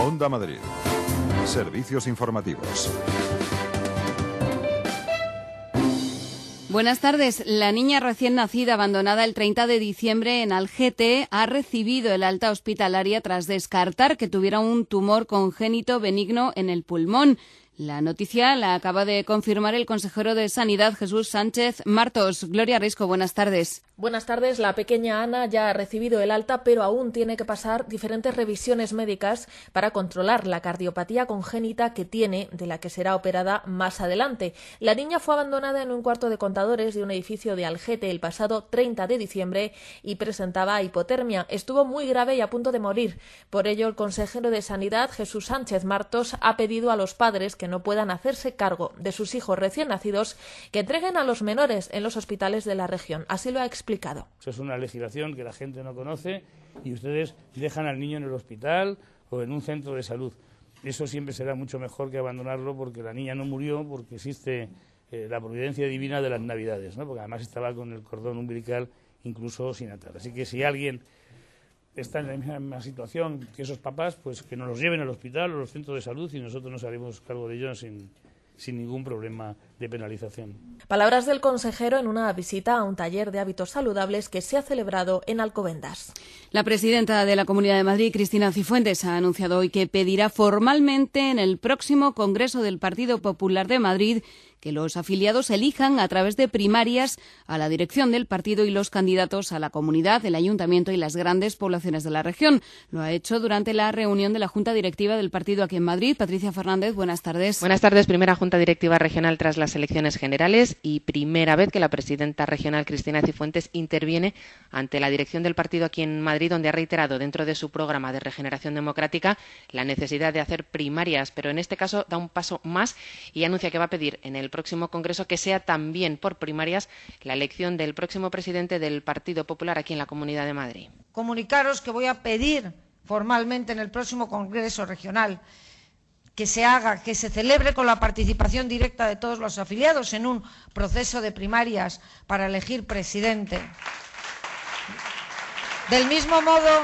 Onda Madrid. Servicios informativos. Buenas tardes. La niña recién nacida abandonada el 30 de diciembre en Algete ha recibido el alta hospitalaria tras descartar que tuviera un tumor congénito benigno en el pulmón. La noticia la acaba de confirmar el consejero de Sanidad, Jesús Sánchez Martos. Gloria Risco, buenas tardes. Buenas tardes. La pequeña Ana ya ha recibido el alta, pero aún tiene que pasar diferentes revisiones médicas para controlar la cardiopatía congénita que tiene, de la que será operada más adelante. La niña fue abandonada en un cuarto de contadores de un edificio de Algete el pasado 30 de diciembre y presentaba hipotermia. Estuvo muy grave y a punto de morir. Por ello, el consejero de Sanidad, Jesús Sánchez Martos, ha pedido a los padres que no puedan hacerse cargo de sus hijos recién nacidos que entreguen a los menores en los hospitales de la región. Así lo ha explicado. Eso es una legislación que la gente no conoce y ustedes dejan al niño en el hospital o en un centro de salud. Eso siempre será mucho mejor que abandonarlo, porque la niña no murió, porque existe la providencia divina de las Navidades, ¿no? Porque además estaba con el cordón umbilical incluso sin atar. Así que si alguien está en la misma situación que esos papás, pues que nos los lleven al hospital o a los centros de salud y nosotros nos haremos cargo de ellos sin ningún problema de penalización. Palabras del consejero en una visita a un taller de hábitos saludables que se ha celebrado en Alcobendas. La presidenta de la Comunidad de Madrid, Cristina Cifuentes, ha anunciado hoy que pedirá formalmente en el próximo Congreso del Partido Popular de Madrid que los afiliados elijan a través de primarias a la dirección del partido y los candidatos a la comunidad, el ayuntamiento y las grandes poblaciones de la región. Lo ha hecho durante la reunión de la Junta Directiva del partido aquí en Madrid. Patricia Fernández, buenas tardes. Buenas tardes. Primera Junta Directiva regional tras las elecciones generales y primera vez que la presidenta regional, Cristina Cifuentes, interviene ante la dirección del partido aquí en Madrid, donde ha reiterado dentro de su programa de regeneración democrática la necesidad de hacer primarias, pero en este caso da un paso más y anuncia que va a pedir en el próximo Congreso que sea también por primarias la elección del próximo presidente del Partido Popular aquí en la Comunidad de Madrid. Comunicaros que voy a pedir formalmente en el próximo Congreso regional que se celebre con la participación directa de todos los afiliados en un proceso de primarias para elegir presidente. Del mismo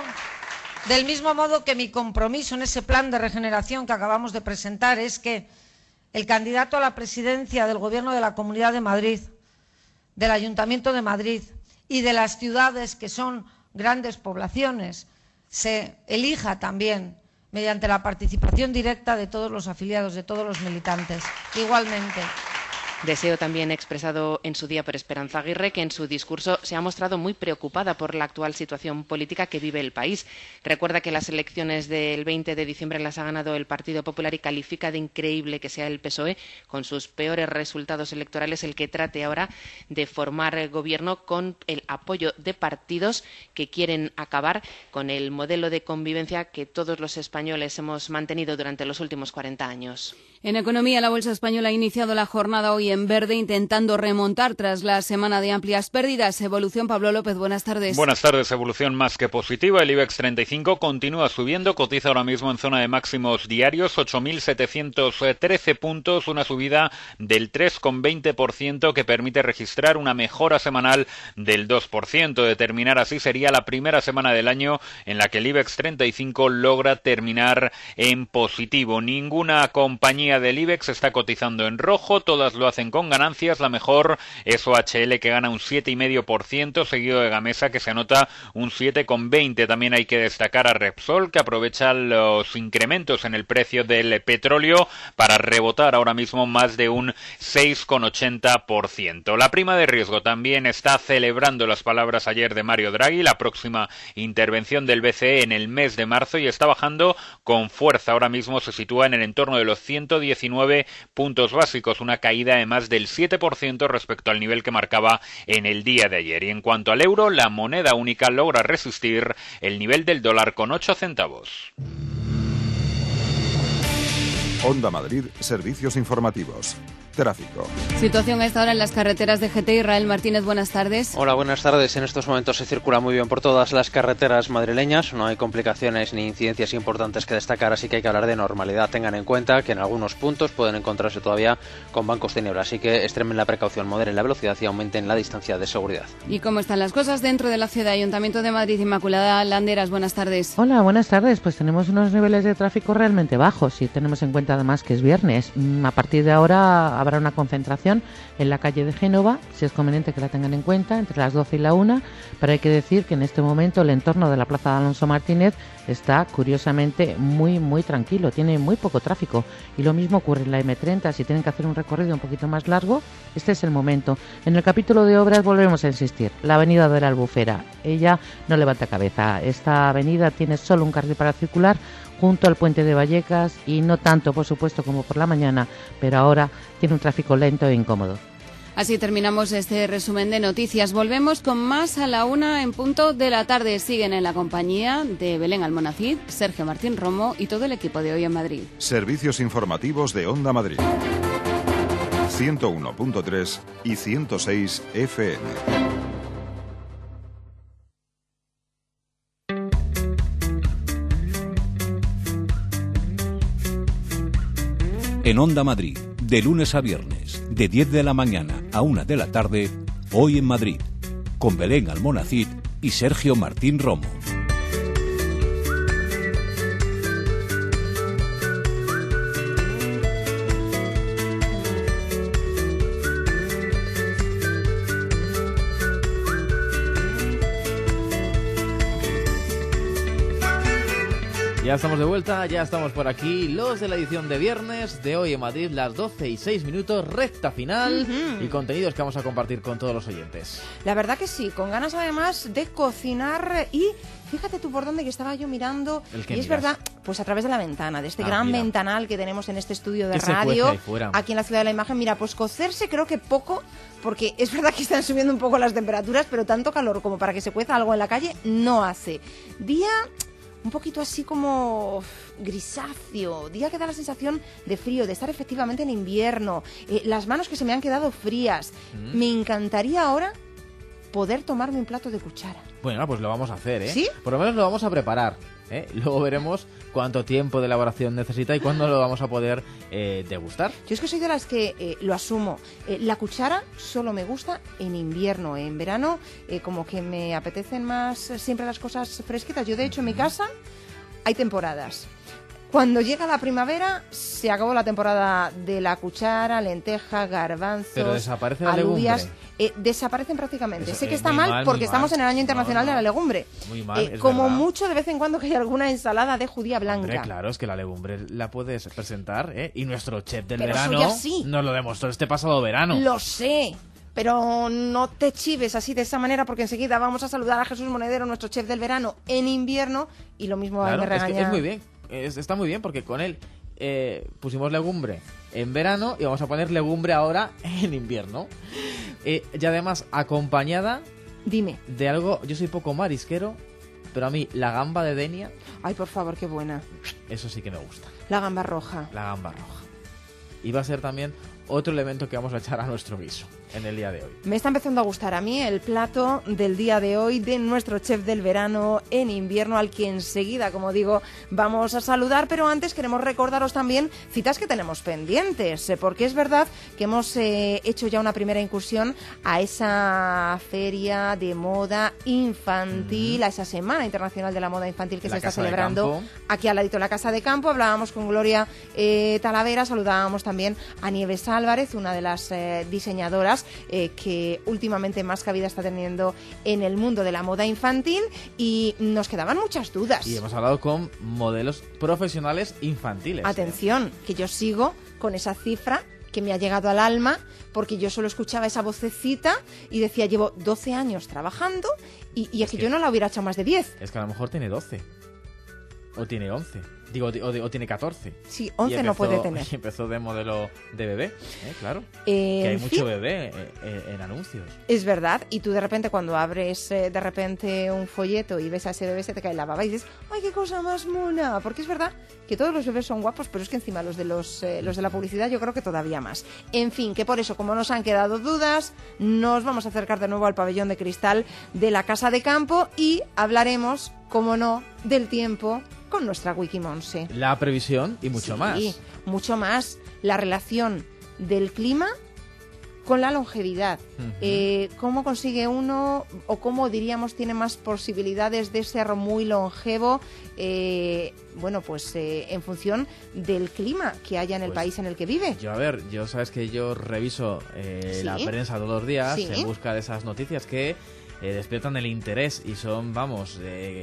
modo que mi compromiso en ese plan de regeneración que acabamos de presentar es que el candidato a la presidencia del Gobierno de la Comunidad de Madrid, del Ayuntamiento de Madrid y de las ciudades que son grandes poblaciones se elija también mediante la participación directa de todos los afiliados, de todos los militantes, igualmente. Deseo también expresado en su día por Esperanza Aguirre, que en su discurso se ha mostrado muy preocupada por la actual situación política que vive el país. Recuerda que las elecciones del 20 de diciembre las ha ganado el Partido Popular y califica de increíble que sea el PSOE, con sus peores resultados electorales, el que trate ahora de formar gobierno con el apoyo de partidos que quieren acabar con el modelo de convivencia que todos los españoles hemos mantenido durante los últimos 40 años. En economía, la Bolsa Española ha iniciado la jornada hoy en verde, intentando remontar tras la semana de amplias pérdidas. Evolución, Pablo López, buenas tardes. Buenas tardes, evolución más que positiva. El IBEX 35 continúa subiendo, cotiza ahora mismo en zona de máximos diarios, 8.713 puntos, una subida del 3,20% que permite registrar una mejora semanal del 2%. De terminar así, sería la primera semana del año en la que el IBEX 35 logra terminar en positivo. Ninguna compañía del IBEX está cotizando en rojo, todas lo hacen con ganancias. La mejor es OHL, que gana un 7,5%, seguido de Gamesa, que se anota un 7,20%. También hay que destacar a Repsol, que aprovecha los incrementos en el precio del petróleo para rebotar ahora mismo más de un 6,80%. La prima de riesgo también está celebrando las palabras ayer de Mario Draghi, la próxima intervención del BCE en el mes de marzo, y está bajando con fuerza. Ahora mismo se sitúa en el entorno de los 119 puntos básicos, una caída de más del 7% respecto al nivel que marcaba en el día de ayer. Y en cuanto al euro, la moneda única logra resistir el nivel del dólar con 8 centavos. Onda Madrid, servicios informativos. Tráfico. Situación a esta hora en las carreteras de GT. Israel Martínez, buenas tardes. Hola, buenas tardes. En estos momentos se circula muy bien por todas las carreteras madrileñas. No hay complicaciones ni incidencias importantes que destacar, así que hay que hablar de normalidad. Tengan en cuenta que en algunos puntos pueden encontrarse todavía con bancos de niebla, así que extremen la precaución, moderen la velocidad y aumenten la distancia de seguridad. ¿Y cómo están las cosas dentro de la ciudad? Ayuntamiento de Madrid, Inmaculada Landeras, buenas tardes. Hola, buenas tardes. Pues tenemos unos niveles de tráfico realmente bajos y tenemos en cuenta además que es viernes. A partir de ahora habrá una concentración en la calle de Génova, si es conveniente que la tengan en cuenta, entre las 12 y la 1, pero hay que decir que en este momento el entorno de la Plaza de Alonso Martínez está curiosamente muy tranquilo, tiene muy poco tráfico, y lo mismo ocurre en la M30. Si tienen que hacer un recorrido un poquito más largo, este es el momento. En el capítulo de obras volvemos a insistir, la avenida de la Albufera, ella no levanta cabeza. Esta avenida tiene solo un carril para circular junto al puente de Vallecas y no tanto, por supuesto, como por la mañana, pero ahora tiene un tráfico lento e incómodo. Así terminamos este resumen de noticias. Volvemos con más a la 1 en punto de la tarde. Siguen en la compañía de Belén Almonacid, Sergio Martín Romo y todo el equipo de Hoy en Madrid. Servicios informativos de Onda Madrid. 101.3 y 106 FM. En Onda Madrid, de lunes a viernes, de 10 de la mañana a 1 de la tarde, Hoy en Madrid, con Belén Almonacid y Sergio Martín Romo. Ya estamos de vuelta, ya estamos por aquí, los de la edición de viernes de Hoy en Madrid, las 12:06, recta final y contenidos que vamos a compartir con todos los oyentes. La verdad que sí, con ganas además de cocinar y fíjate tú por dónde que estaba yo mirando y es verdad, pues a través de la ventana, de este gran ventanal que tenemos en este estudio de radio, aquí en la Ciudad de la Imagen. Mira, pues cocerse creo que poco, porque es verdad que están subiendo un poco las temperaturas, pero tanto calor como para que se cueza algo en la calle no hace. Día un poquito así como grisáceo, día que da la sensación de frío, de estar efectivamente en invierno, las manos que se me han quedado frías. Me encantaría ahora poder tomarme un plato de cuchara. Bueno, pues lo vamos a hacer, ¿eh? ¿Sí? Por lo menos lo vamos a preparar, ¿eh? Luego veremos cuánto tiempo de elaboración necesita y cuándo lo vamos a poder degustar. Yo es que soy de las que lo asumo. La cuchara solo me gusta en invierno. En verano como que me apetecen más siempre las cosas fresquitas. Yo de hecho en mi casa hay temporadas. Cuando llega la primavera, se acabó la temporada de la cuchara, lenteja, garbanzos, pero desaparece la alubias. legumbre. Desaparecen prácticamente. Eso, sé que está mal porque estamos en el año internacional de la legumbre. Muy mal, como verdad. mucho de vez en cuando que hay alguna ensalada de judía blanca. Hombre, claro, es que la legumbre la puedes presentar, ¿eh? Y nuestro chef del Pero verano soy así. nos lo demostró este pasado verano. Lo sé. Pero no te chives así de esa manera porque enseguida vamos a saludar a Jesús Monedero, nuestro chef del verano en invierno, y lo mismo Claro, me regaña. es que es muy bien, está muy bien porque con él pusimos legumbre en verano y vamos a poner legumbre ahora en invierno. Y además acompañada Dime. de algo, yo soy poco marisquero, pero a mí la gamba de Denia, Ay, por favor, qué buena. eso sí que me gusta, La gamba roja. la gamba roja. Y va a ser también otro elemento que vamos a echar a nuestro guiso en el día de hoy. Me está empezando a gustar a mí el plato del día de hoy de nuestro chef del verano en invierno, al que enseguida, como digo, vamos a saludar, pero antes queremos recordaros también citas que tenemos pendientes, porque es verdad que hemos hecho ya una primera incursión a esa feria de moda infantil, a esa Semana Internacional de la Moda Infantil que se está celebrando aquí al ladito de la Casa de Campo. Hablábamos con Gloria Talavera, saludábamos también a Nieves Álvarez, una de las diseñadoras que últimamente más cabida está teniendo en el mundo de la moda infantil, y nos quedaban muchas dudas. Y hemos hablado con modelos profesionales infantiles. Atención, que yo sigo con esa cifra que me ha llegado al alma, porque yo solo escuchaba esa vocecita y decía, llevo 12 años trabajando y es que yo no la hubiera hecho más de 10. Es que a lo mejor tiene 12 o tiene 11. Digo, o tiene 14. Sí, 11 no puede tener. Y empezó de modelo de bebé, claro. Que hay mucho bebé en anuncios. Es verdad, y tú de repente cuando abres de repente un folleto y ves a ese bebé se te cae la baba y dices, ¡ay, qué cosa más mona! Porque es verdad que todos los bebés son guapos, pero es que encima los de la publicidad yo creo que todavía más. En fin, que por eso, como nos han quedado dudas, nos vamos a acercar de nuevo al pabellón de cristal de la Casa de Campo y hablaremos, como no, del tiempo con nuestra Wikimonse. La previsión y mucho más. Sí, mucho más. La relación del clima con la longevidad. ¿Cómo consigue uno, o cómo diríamos tiene más posibilidades de ser muy longevo? Bueno, pues en función del clima que haya en el país en el que vive. Yo sabes que yo reviso la prensa todos los días en busca de esas noticias que despiertan el interés y son, vamos,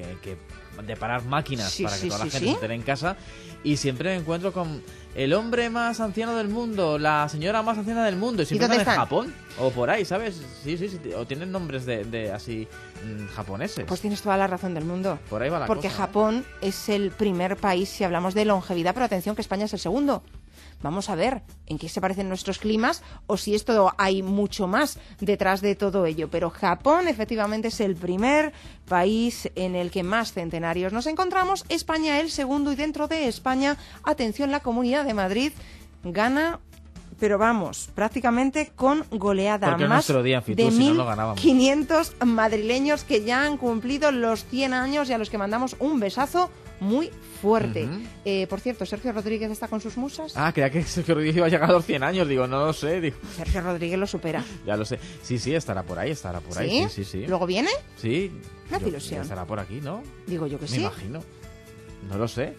de parar máquinas para que toda la gente se entere en casa, y siempre me encuentro con el hombre más anciano del mundo, la señora más anciana del mundo, y siempre están en Japón o por ahí, ¿sabes? Sí, o tienen nombres de así japoneses. Pues tienes toda la razón del mundo. Por ahí va la Porque cosa, Japón es el primer país si hablamos de longevidad, pero atención que España es el segundo. Vamos a ver en qué se parecen nuestros climas o si esto hay mucho más detrás de todo ello. Pero Japón efectivamente es el primer país en el que más centenarios nos encontramos. España el segundo, y dentro de España, atención, la Comunidad de Madrid gana, pero vamos, prácticamente con goleada. Porque más nuestro día, de si no lo ganábamos. 1.500 madrileños que ya han cumplido los 100 años y a los que mandamos un besazo muy fuerte. Por cierto, ¿Sergio Rodríguez está con sus musas? Creía que Sergio Rodríguez iba a llegar a los 100 años. Digo, no lo sé. Sergio Rodríguez lo supera. Ya lo sé. Sí, estará por ahí, ¿Sí? Sí. ¿Luego viene? Sí. Me hace ilusión. Estará por aquí, ¿no? Digo yo que sí. Me imagino. No lo sé.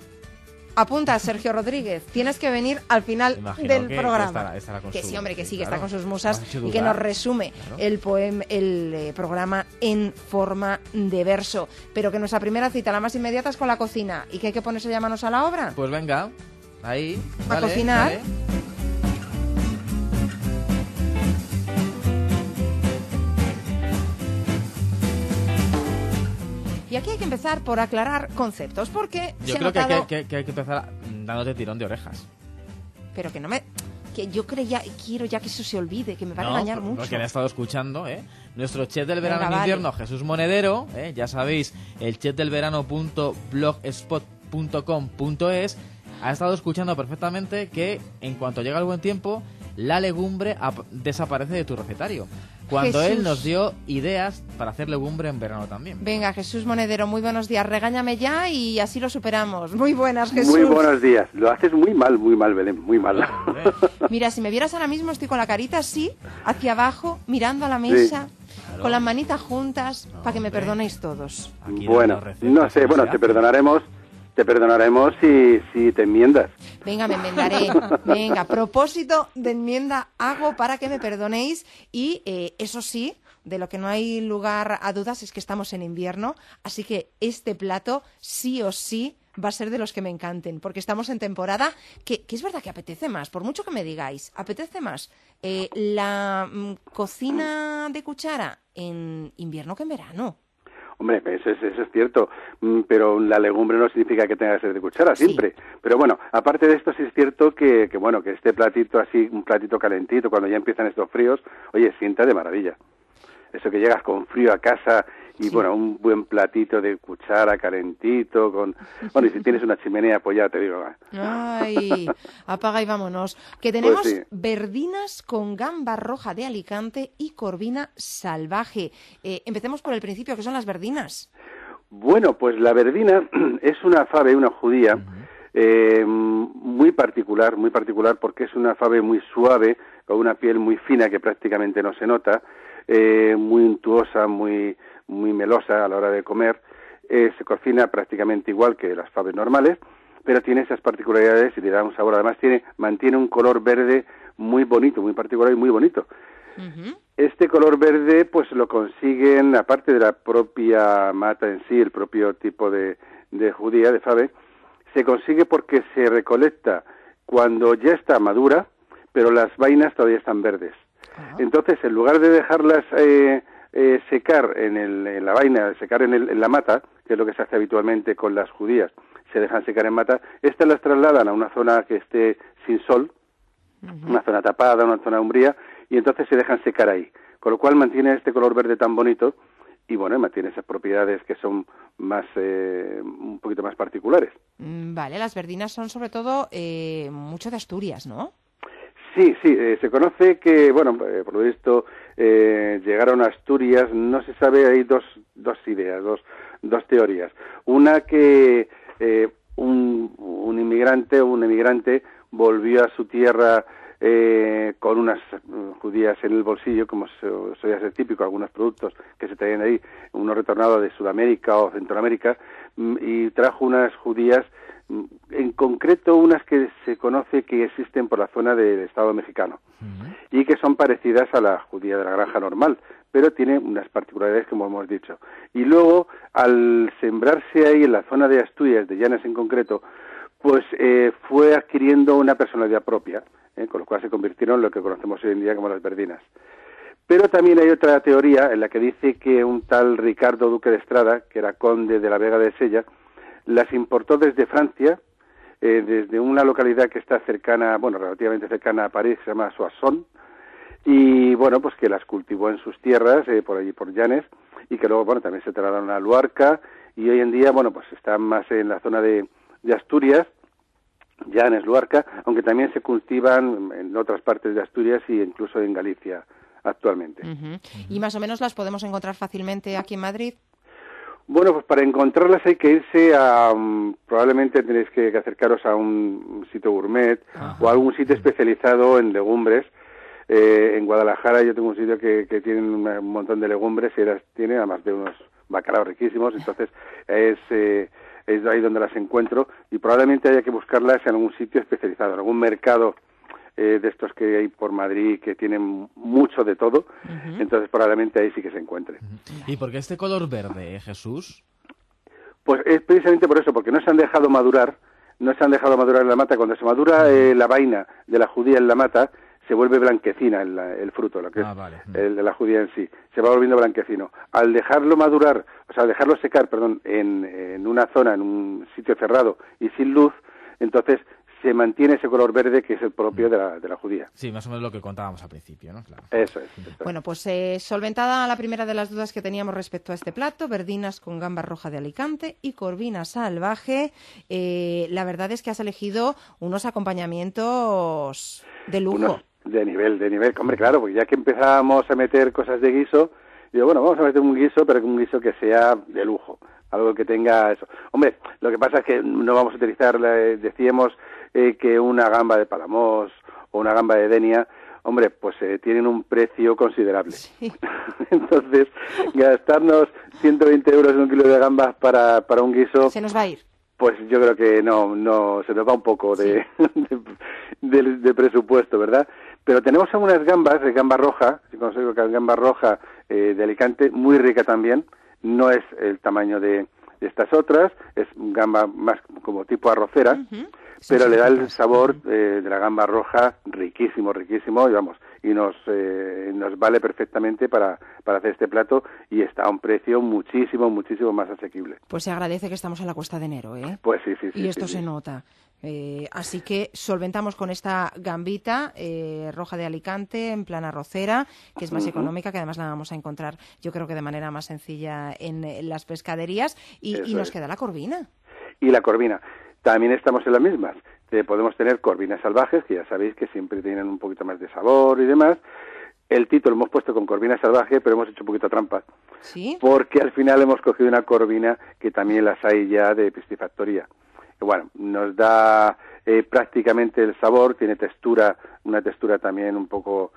Apunta, Sergio Rodríguez, tienes que venir al final del programa. Estará con que su, sí, hombre, que sí, claro, que está con sus musas y que nos resume el programa en forma de verso. Pero que nuestra primera cita, la más inmediata, es con la cocina. ¿Y que hay que ponerse ya manos a la obra? Pues venga, ahí. A cocinar. Dale. Y aquí hay que empezar por aclarar conceptos, porque yo creo que hay que empezar dándote tirón de orejas. Pero que no me... Que yo quiero ya que eso se olvide, que me va a regañar mucho. Porque me ha estado escuchando, nuestro chef del verano en invierno, Jesús Monedero, ya sabéis, el chefdelverano.blogspot.com.es, ha estado escuchando perfectamente que en cuanto llega el buen tiempo, la legumbre desaparece de tu recetario. Cuando Jesús. Él nos dio ideas para hacer legumbre en verano también. Venga, Jesús Monedero, muy buenos días. Regáñame ya y así lo superamos. Muy buenas, Jesús. Muy buenos días. Lo haces muy mal, Belén, muy mal. Mira, si me vieras ahora mismo, estoy con la carita así, hacia abajo, mirando a la mesa, con las manitas juntas, para que me perdonéis todos. Bueno, no sé, te perdonaremos si te enmiendas. Venga, me enmendaré. Venga, propósito de enmienda hago para que me perdonéis. Y eso sí, de lo que no hay lugar a dudas es que estamos en invierno. Así que este plato sí o sí va a ser de los que me encanten. Porque estamos en temporada que es verdad que apetece más. Por mucho que me digáis, apetece más la cocina de cuchara en invierno que en verano. Hombre, eso es cierto, pero la legumbre no significa que tenga que ser de cuchara siempre. Sí. Pero bueno, aparte de esto sí es cierto que este platito así, un platito calentito, cuando ya empiezan estos fríos, oye, sienta de maravilla. Eso que llegas con frío a casa y bueno, un buen platito de cuchara calentito, y si tienes una chimenea, pues ya te digo. Ay, apaga y vámonos. Que tenemos verdinas con gamba roja de Alicante y corvina salvaje. Empecemos por el principio, ¿qué son las verdinas? Bueno, pues la verdina es una fave, una judía, muy particular porque es una fave muy suave, con una piel muy fina que prácticamente no se nota, muy untuosa, muy melosa a la hora de comer, se cocina prácticamente igual que las faves normales, pero tiene esas particularidades y le da un sabor. Además mantiene un color verde muy bonito, muy particular y muy bonito. Este color verde pues lo consiguen, aparte de la propia mata en sí, el propio tipo de judía, de fave, se consigue porque se recolecta cuando ya está madura, pero las vainas todavía están verdes. Entonces, en lugar de dejarlas secar en la vaina, secar en la mata, que es lo que se hace habitualmente con las judías, se dejan secar en mata. Estas las trasladan a una zona que esté sin sol, una zona tapada, una zona umbría, y entonces se dejan secar ahí, con lo cual mantiene este color verde tan bonito y bueno, mantiene esas propiedades que son más un poquito más particulares. Vale, las verdinas son sobre todo mucho de Asturias, ¿no? Sí, se conoce que, bueno, por lo visto llegaron a Asturias, no se sabe, hay dos ideas, dos teorías. Una que un inmigrante o un emigrante volvió a su tierra con unas judías en el bolsillo, como solía ser típico, algunos productos que se traían ahí, uno retornado de Sudamérica o Centroamérica, y trajo unas judías, en concreto unas que se conoce que existen por la zona del Estado mexicano, y que son parecidas a la judía de la granja normal, pero tiene unas particularidades como hemos dicho. Y luego, al sembrarse ahí en la zona de Asturias, de Llanes en concreto, pues fue adquiriendo una personalidad propia, con lo cual se convirtieron en lo que conocemos hoy en día como las verdinas. Pero también hay otra teoría en la que dice que un tal Ricardo Duque de Estrada, que era conde de la Vega de Sella, las importó desde Francia, desde una localidad que está cercana, bueno, relativamente cercana a París, que se llama Soissons, y bueno, pues que las cultivó en sus tierras, por allí por Llanes, y que luego, bueno, también se trasladaron a Luarca, y hoy en día, bueno, pues están más en la zona de Asturias, Llanes, Luarca, aunque también se cultivan en otras partes de Asturias y incluso en Galicia actualmente. ¿Y más o menos las podemos encontrar fácilmente aquí en Madrid? Bueno, pues para encontrarlas hay que irse a... probablemente tenéis que acercaros a un sitio gourmet o a algún sitio especializado en legumbres. En Guadalajara yo tengo un sitio que tiene un montón de legumbres y tiene además de unos bacalaos riquísimos, entonces es ahí donde las encuentro y probablemente haya que buscarlas en algún sitio especializado, en algún mercado de estos que hay por Madrid que tienen mucho de todo, entonces probablemente ahí sí que se encuentre. ¿Y por qué este color verde, Jesús? Pues es precisamente por eso, porque no se han dejado madurar en la mata. Cuando se madura la vaina de la judía en la mata, se vuelve blanquecina el fruto, lo que es la judía en sí, se va volviendo blanquecino. Al dejarlo madurar, o sea, al dejarlo secar, en una zona, en un sitio cerrado y sin luz, entonces se mantiene ese color verde que es el propio de la judía. Sí, más o menos lo que contábamos al principio, ¿no? Claro. Eso es. Bueno, pues solventada la primera de las dudas que teníamos respecto a este plato, verdinas con gamba roja de Alicante y corvina salvaje. La verdad es que has elegido unos acompañamientos de lujo. De nivel, hombre, claro, porque ya que empezábamos a meter cosas de guiso, digo, bueno, vamos a meter un guiso, pero un guiso que sea de lujo, algo que tenga eso. Hombre, lo que pasa es que no vamos a utilizar, decíamos que una gamba de Palamós o una gamba de Denia, hombre, pues tienen un precio considerable. Sí. Entonces, gastarnos 120 euros en un kilo de gambas para un guiso... Se nos va a ir. Pues yo creo que no se nos va un poco de presupuesto, ¿verdad? Pero tenemos algunas gambas de gamba roja, si consigo que es gamba roja de Alicante, muy rica también, no es el tamaño de estas otras, es gamba más como tipo arrocera, pero le da el sabor de la gamba roja riquísimo, y nos vale perfectamente para hacer este plato y está a un precio muchísimo más asequible. Pues se agradece que estamos en la Cuesta de Enero, ¿eh? Pues sí. Y esto se nota. Así que solventamos con esta gambita roja de Alicante en plan arrocera, que es más económica, que además la vamos a encontrar yo creo que de manera más sencilla en las pescaderías y nos queda la corvina. Y la corvina. También estamos en las mismas. Podemos tener corvinas salvajes, que ya sabéis que siempre tienen un poquito más de sabor y demás. El título hemos puesto con corvina salvaje, pero hemos hecho un poquito trampa. ¿Sí? Porque al final hemos cogido una corvina que también las hay ya de piscifactoría. Bueno, nos da prácticamente el sabor, tiene una textura también un poco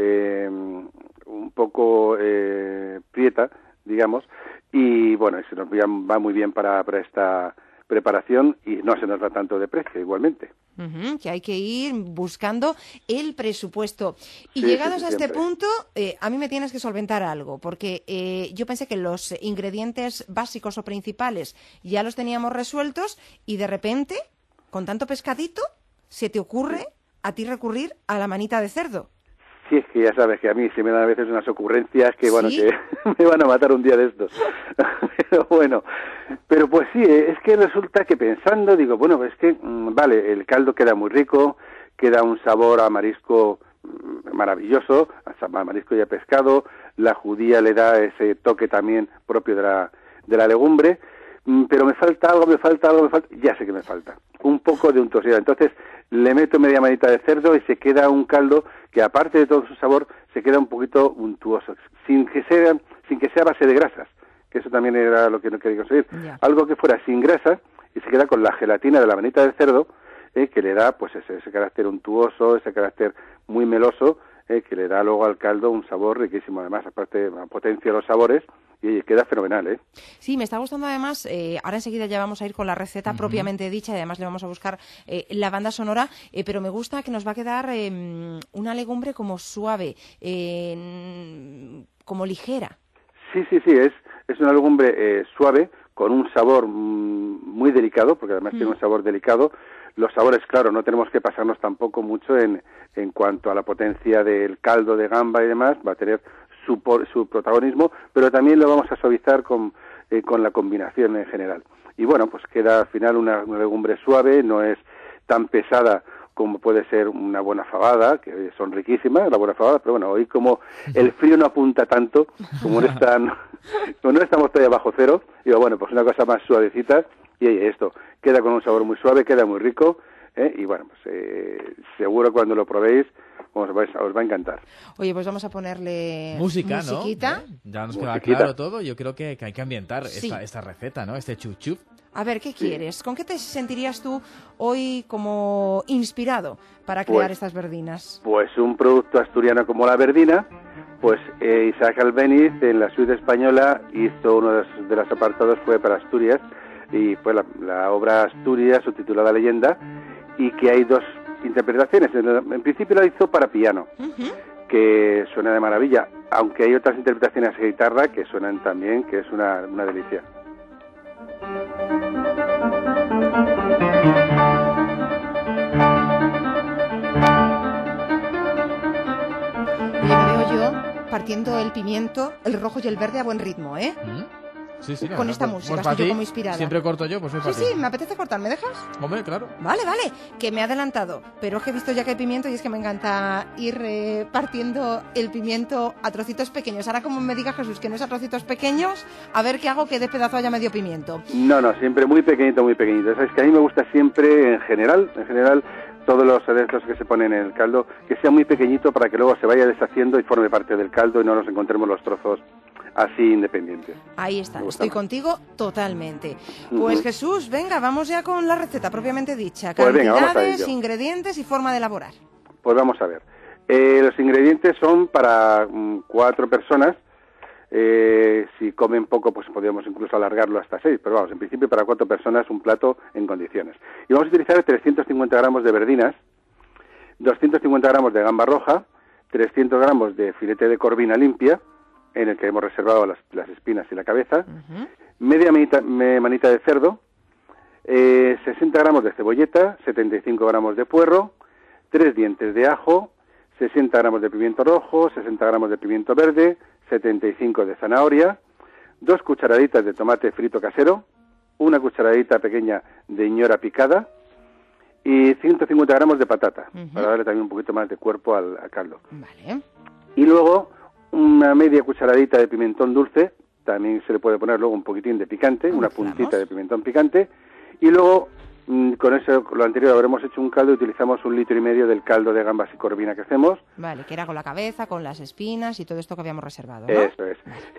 prieta, digamos, y bueno, se nos va muy bien para esta preparación y no se nos va tanto de precio igualmente. Que hay que ir buscando el presupuesto. Y llegados a este punto, a mí me tienes que solventar algo, porque yo pensé que los ingredientes básicos o principales ya los teníamos resueltos y de repente, con tanto pescadito, se te ocurre a ti recurrir a la manita de cerdo. Sí, es que ya sabes que a mí se me dan a veces unas ocurrencias que, bueno, que me van a matar un día de estos. pero pues sí, es que resulta que pensando, digo, bueno, es que, vale, el caldo queda muy rico, queda un sabor a marisco maravilloso, a marisco y a pescado, la judía le da ese toque también propio de la legumbre, pero me falta algo, ya sé que me falta, un poco de untuosidad. Entonces le meto media manita de cerdo y se queda un caldo que, aparte de todo su sabor, se queda un poquito untuoso, sin que sea a base de grasas, que eso también era lo que no quería conseguir. Yeah. Algo que fuera sin grasa y se queda con la gelatina de la manita de cerdo, que le da pues ese carácter untuoso, ese carácter muy meloso, que le da luego al caldo un sabor riquísimo. Además, aparte, potencia los sabores y queda fenomenal, ¿eh? Sí, me está gustando además, ahora enseguida ya vamos a ir con la receta propiamente dicha y además le vamos a buscar la banda sonora, pero me gusta que nos va a quedar una legumbre como suave, como ligera. Sí, es una legumbre suave, con un sabor muy delicado, porque además tiene un sabor delicado. Los sabores, claro, no tenemos que pasarnos tampoco mucho en cuanto a la potencia del caldo de gamba y demás, va a tener su protagonismo, pero también lo vamos a suavizar con la combinación en general. Y bueno, pues queda al final una legumbre suave, no es tan pesada como puede ser una buena fabada, que son riquísimas, la buena fabada, pero bueno, hoy como el frío no apunta tanto, como no estamos todavía bajo cero, digo, bueno, pues una cosa más suavecita, y esto queda con un sabor muy suave, queda muy rico, y bueno, pues seguro cuando lo probéis os va a encantar. Oye, pues vamos a ponerle musiquita, ¿no? Ya nos queda claro todo. Yo creo que hay que ambientar esta receta, ¿no? Este chup chup. A ver, ¿qué quieres? ¿Con qué te sentirías tú hoy como inspirado para crear estas verdinas? Pues un producto asturiano como la verdina. Pues Isaac Albéniz en la suite española hizo uno de los apartados, fue para Asturias, y fue la obra Asturias, subtitulada Leyenda, y que hay dos interpretaciones. En principio la hizo para piano, que suena de maravilla, aunque hay otras interpretaciones a guitarra que suenan también, que es una delicia. Me veo yo partiendo el pimiento, el rojo y el verde a buen ritmo, ¿eh? Sí, con esta música, estoy yo como inspirada. Siempre corto yo, pues soy para ti. Sí, me apetece cortar, ¿me dejas? Hombre, claro. Vale, que me he adelantado, pero es que he visto ya que hay pimiento y es que me encanta ir partiendo el pimiento a trocitos pequeños. Ahora, como me diga Jesús que no es a trocitos pequeños, a ver qué hago que de pedazo haya medio pimiento. No, siempre muy pequeñito. Es que a mí me gusta siempre, en general, todos los aderezos que se ponen en el caldo, que sea muy pequeñito para que luego se vaya deshaciendo y forme parte del caldo y no nos encontremos los trozos así independientes. Ahí está, estoy contigo totalmente. Pues Jesús, venga, vamos ya con la receta propiamente dicha. Cantidades, ingredientes y forma de elaborar. Pues vamos a ver. Los ingredientes son para 4 personas. Si comen poco, pues podríamos incluso alargarlo hasta 6, pero vamos, en principio para 4 personas un plato en condiciones. Y vamos a utilizar 350 gramos de verdinas, 250 gramos de gamba roja, 300 gramos de filete de corvina limpia, en el que hemos reservado las espinas y la cabeza, media manita de cerdo, 60 gramos de cebolleta, 75 gramos de puerro, 3 dientes de ajo, 60 gramos de pimiento rojo, 60 gramos de pimiento verde, 75 de zanahoria, 2 cucharaditas de tomate frito casero, 1 cucharadita pequeña de ñora picada y 150 gramos de patata, para darle también un poquito más de cuerpo al caldo. Vale. Y luego una media cucharadita de pimentón dulce, también se le puede poner luego un poquitín de picante, una puntita de pimentón picante, y luego con eso, lo anterior, habremos hecho un caldo y utilizamos 1,5 litros del caldo de gambas y corvina que hacemos. Vale, que era con la cabeza, con las espinas y todo esto que habíamos reservado, ¿no? Eso es.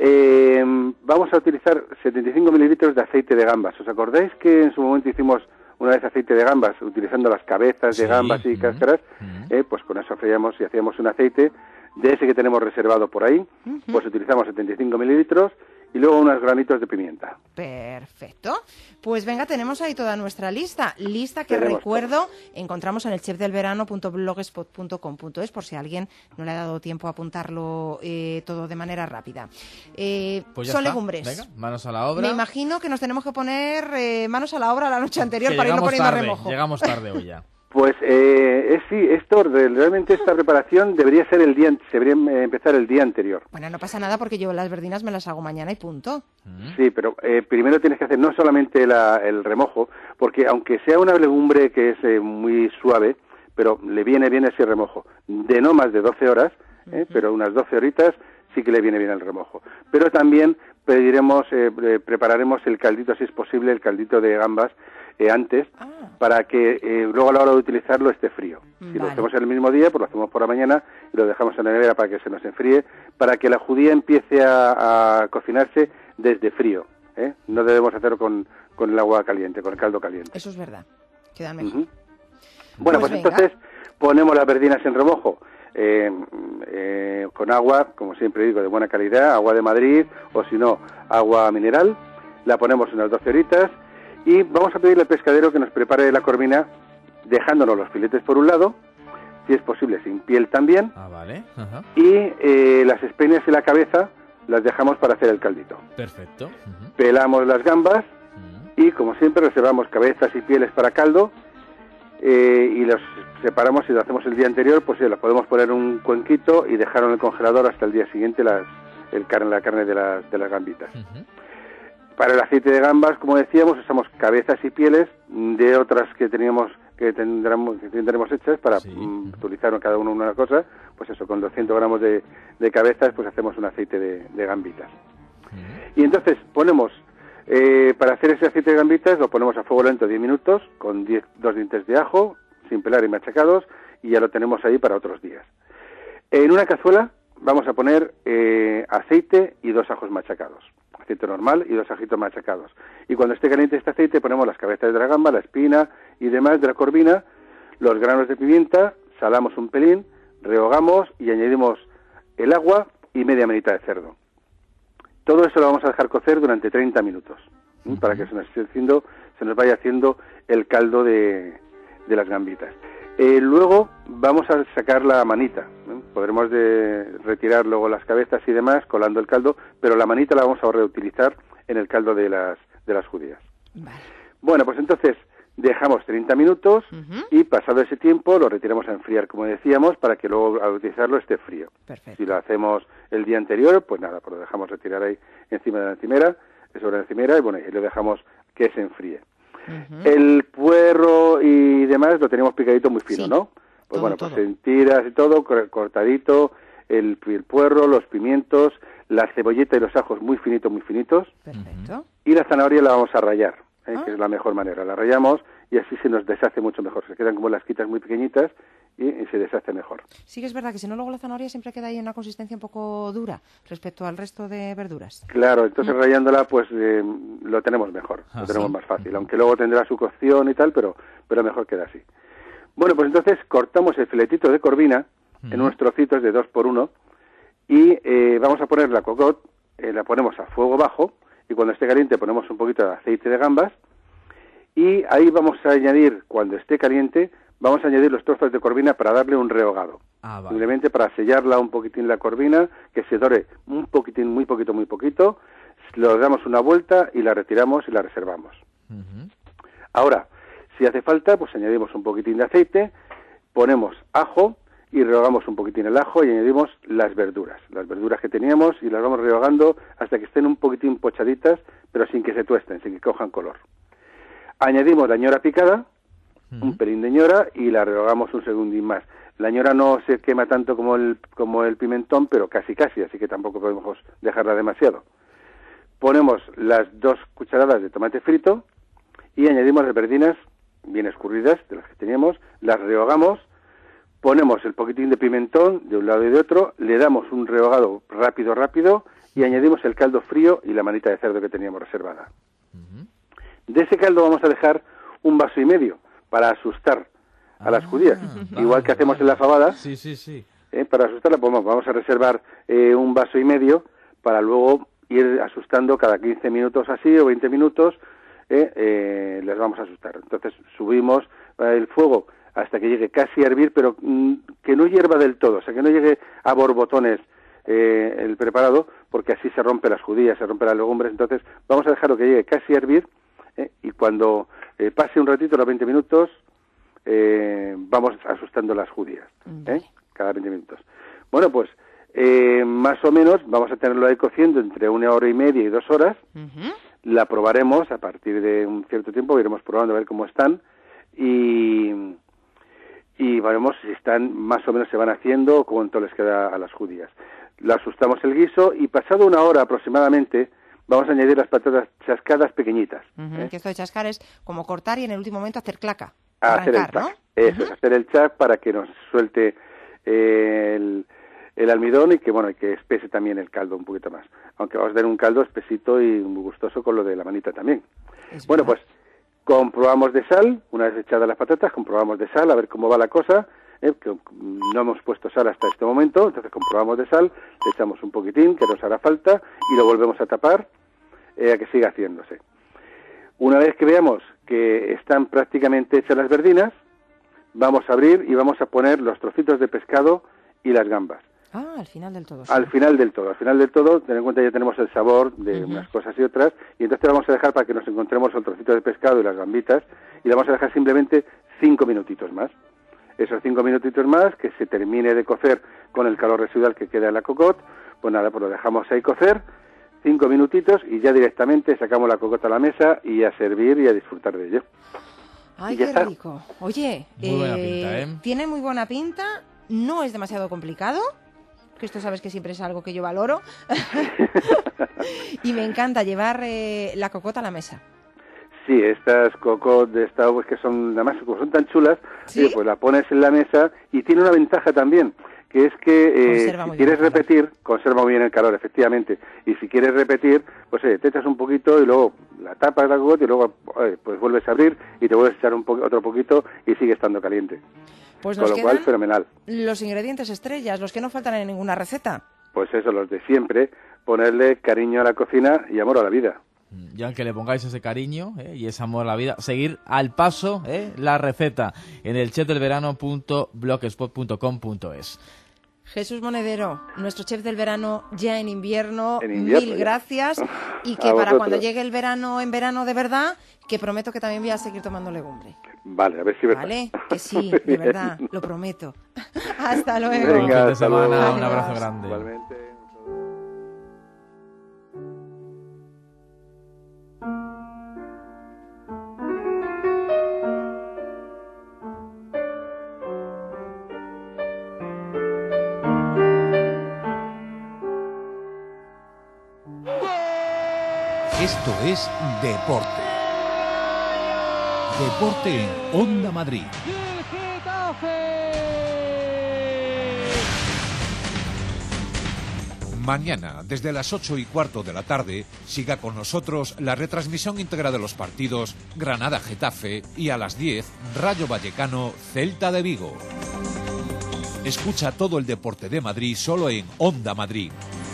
Vamos a utilizar 75 mililitros de aceite de gambas. ¿Os acordáis que en su momento hicimos una vez aceite de gambas utilizando las cabezas de gambas y cáscaras? Pues con eso freíamos y hacíamos un aceite de ese que tenemos reservado por ahí. Pues utilizamos 75 mililitros y luego unos granitos de pimienta. Perfecto. Pues venga, tenemos ahí toda nuestra lista que recuerdo, encontramos en el chefdelverano.blogspot.com.es por si a alguien no le ha dado tiempo a apuntarlo todo de manera rápida. Pues son legumbres. Venga, manos a la obra. Me imagino que nos tenemos que poner manos a la obra la noche anterior para irlo poniendo a remojo. Llegamos tarde hoy ya. Pues sí, realmente esta preparación debería ser empezar el día anterior. Bueno, no pasa nada porque yo las verdinas me las hago mañana y punto. Sí, pero primero tienes que hacer no solamente el remojo, porque aunque sea una legumbre que es muy suave, pero le viene bien ese remojo, de no más de 12 horas, pero unas 12 horitas sí que le viene bien el remojo. Pero también prepararemos el caldito, si es posible, el caldito de gambas antes, para que luego a la hora de utilizarlo esté frío. Si lo hacemos el mismo día, pues lo hacemos por la mañana y lo dejamos en la nevera para que se nos enfríe, para que la judía empiece a cocinarse desde frío. No debemos hacerlo con el agua caliente, con el caldo caliente. Eso es verdad, queda mejor. Bueno, pues entonces ponemos las verdinas en remojo con agua, como siempre digo, de buena calidad, agua de Madrid, o si no, agua mineral. La ponemos unas 12 horitas y vamos a pedirle al pescadero que nos prepare la corvina, dejándonos los filetes por un lado, si es posible sin piel también, vale. Ajá. Y las espeñas y la cabeza las dejamos para hacer el caldito. Perfecto. Pelamos las gambas y, como siempre, reservamos cabezas y pieles para caldo, y los separamos. Si lo hacemos el día anterior, pues las podemos poner en un cuenquito y dejarlo en el congelador hasta el día siguiente la carne de las gambitas. Para el aceite de gambas, como decíamos, usamos cabezas y pieles de otras que tendremos hechas para utilizar cada uno una cosa. Pues eso, con 200 gramos de cabezas, pues hacemos un aceite de gambitas. Y entonces ponemos, para hacer ese aceite de gambitas, lo ponemos a fuego lento 10 minutos, con 2 dientes de ajo, sin pelar y machacados, y ya lo tenemos ahí para otros días. En una cazuela vamos a poner aceite y 2 ajos machacados. Aceite normal y 2 ajitos machacados. Y cuando esté caliente este aceite, ponemos las cabezas de la gamba, la espina y demás de la corvina, los granos de pimienta, salamos un pelín, rehogamos y añadimos el agua y media manita de cerdo. Todo eso lo vamos a dejar cocer durante 30 minutos, para que se nos vaya haciendo el caldo de las gambitas. Luego vamos a sacar la manita. Podremos retirar luego las cabezas y demás colando el caldo, pero la manita la vamos a reutilizar en el caldo de las judías. Vale. Bueno, pues entonces dejamos 30 minutos y pasado ese tiempo lo retiramos a enfriar, como decíamos, para que luego al utilizarlo esté frío. Perfecto. Si lo hacemos el día anterior, pues nada, pues lo dejamos retirar ahí encima de la encimera, sobre la encimera, y bueno, y lo dejamos que se enfríe. El puerro y demás lo tenemos picadito muy fino, ¿no? Pues todo, pues en tiras y todo, cortadito, el puerro, los pimientos, la cebolleta y los ajos muy finitos, muy finitos. Perfecto. Y la zanahoria la vamos a rallar, que es la mejor manera. La rallamos y así se nos deshace mucho mejor. Se quedan como las quitas muy pequeñitas y se deshace mejor. Sí que es verdad que si no, luego la zanahoria siempre queda ahí en una consistencia un poco dura respecto al resto de verduras. Claro, entonces rallándola pues lo tenemos mejor, lo tenemos más fácil, aunque luego tendrá su cocción y tal, pero mejor queda así. Bueno, pues entonces cortamos el filetito de corvina en unos trocitos de 2 por 1 y vamos a poner la cocotte, la ponemos a fuego bajo y cuando esté caliente ponemos un poquito de aceite de gambas y ahí vamos a añadir, cuando esté caliente, vamos a añadir los trozos de corvina para darle un rehogado. Vale. Simplemente para sellarla un poquitín la corvina, que se dore un poquitín, muy poquito, le damos una vuelta y la retiramos y la reservamos. Ahora, si hace falta, pues añadimos un poquitín de aceite, ponemos ajo y rehogamos un poquitín el ajo y añadimos las verduras que teníamos y las vamos rehogando hasta que estén un poquitín pochaditas, pero sin que se tuesten, sin que cojan color. Añadimos la ñora picada, un pelín de ñora y la rehogamos un segundín más. La ñora no se quema tanto como el pimentón, pero casi, así que tampoco podemos dejarla demasiado. Ponemos las 2 cucharadas de tomate frito y añadimos las verdinas bien escurridas, de las que teníamos, las rehogamos, ponemos el poquitín de pimentón de un lado y de otro, le damos un rehogado rápido y añadimos el caldo frío y la manita de cerdo que teníamos reservada. De ese caldo vamos a dejar 1,5 vasos para asustar a las judías, igual que hacemos en la fabada. Para asustarla, pues vamos a reservar 1,5 vasos para luego ir asustando cada 15 minutos así o 20 minutos, les vamos a asustar. Entonces subimos el fuego hasta que llegue casi a hervir, pero que no hierva del todo, o sea, que no llegue a borbotones el preparado, porque así se rompe las judías, se rompen las legumbres. Entonces vamos a dejarlo que llegue casi a hervir, y cuando pase un ratito, los 20 minutos, vamos asustando las judías, cada 20 minutos. Bueno, pues más o menos vamos a tenerlo ahí cociendo entre 1 hora y media y 2 horas. La probaremos a partir de un cierto tiempo, iremos probando a ver cómo están y veremos si están, más o menos se van haciendo o cuánto les queda a las judías. Le ajustamos el guiso y pasado 1 hora aproximadamente vamos a añadir las patatas chascadas pequeñitas. Que esto de chascar es como cortar y en el último momento hacer claca. Hacer el chac, ¿no? Eso es, hacer el chac para que nos suelte el almidón y que espese también el caldo un poquito más. Aunque vamos a tener un caldo espesito y muy gustoso con lo de la manita también. Bueno, pues comprobamos de sal, una vez echadas las patatas, comprobamos de sal, a ver cómo va la cosa, que no hemos puesto sal hasta este momento, entonces comprobamos de sal, le echamos un poquitín, que nos hará falta, y lo volvemos a tapar, a que siga haciéndose. Una vez que veamos que están prácticamente hechas las verdinas, vamos a abrir y vamos a poner los trocitos de pescado y las gambas. Al final del todo. Al final del todo, ten en cuenta ya tenemos el sabor de unas cosas y otras, y entonces vamos a dejar para que nos encontremos el trocito de pescado y las gambitas, y le vamos a dejar simplemente 5 minutitos más. Esos 5 minutitos más, que se termine de cocer con el calor residual que queda en la cocotte, pues nada, pues lo dejamos ahí cocer, 5 minutitos, y ya directamente sacamos la cocotte a la mesa y a servir y a disfrutar de ello. ¡Ay, qué rico! Oye, muy buena pinta, tiene muy buena pinta, no es demasiado complicado, que esto sabes que siempre es algo que yo valoro, y me encanta llevar la cocotte a la mesa. Sí, estas cocotte de esta pues que son, además, como son tan chulas, ¿sí? Pues la pones en la mesa y tiene una ventaja también, que es que si quieres repetir, conserva muy bien el calor, efectivamente, y si quieres repetir, pues te echas un poquito y luego la tapas la cocotte y luego pues vuelves a abrir y te vuelves a echar otro poquito y sigue estando caliente. Pues con lo cual, fenomenal. Los ingredientes estrellas, los que no faltan en ninguna receta. Pues eso, los de siempre, ponerle cariño a la cocina y amor a la vida. Y aunque le pongáis ese cariño y ese amor a la vida, seguir al paso la receta en el chefdelverano.blogspot.com.es. Jesús Monedero, nuestro chef del verano ya en invierno, mil gracias, y que para cuando llegue el verano, en verano de verdad, que prometo que también voy a seguir tomando legumbre. Vale, a ver si... Vale, que sí, de verdad, lo prometo. Hasta luego. Venga, fin de semana, un abrazo grande. Igualmente. Esto es Deporte. Deporte en Onda Madrid. Mañana, desde las 8:15 de la tarde, siga con nosotros la retransmisión íntegra de los partidos Granada-Getafe y a las 10, Rayo Vallecano-Celta de Vigo. Escucha todo el deporte de Madrid solo en Onda Madrid.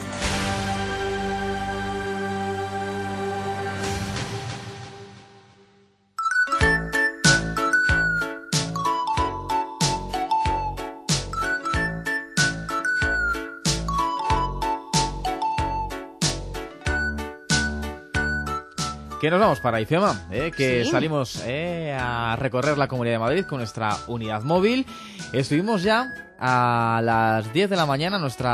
Que nos vamos para IFEMA, que salimos a recorrer la Comunidad de Madrid con nuestra unidad móvil. Estuvimos ya a las 10 de la mañana, 11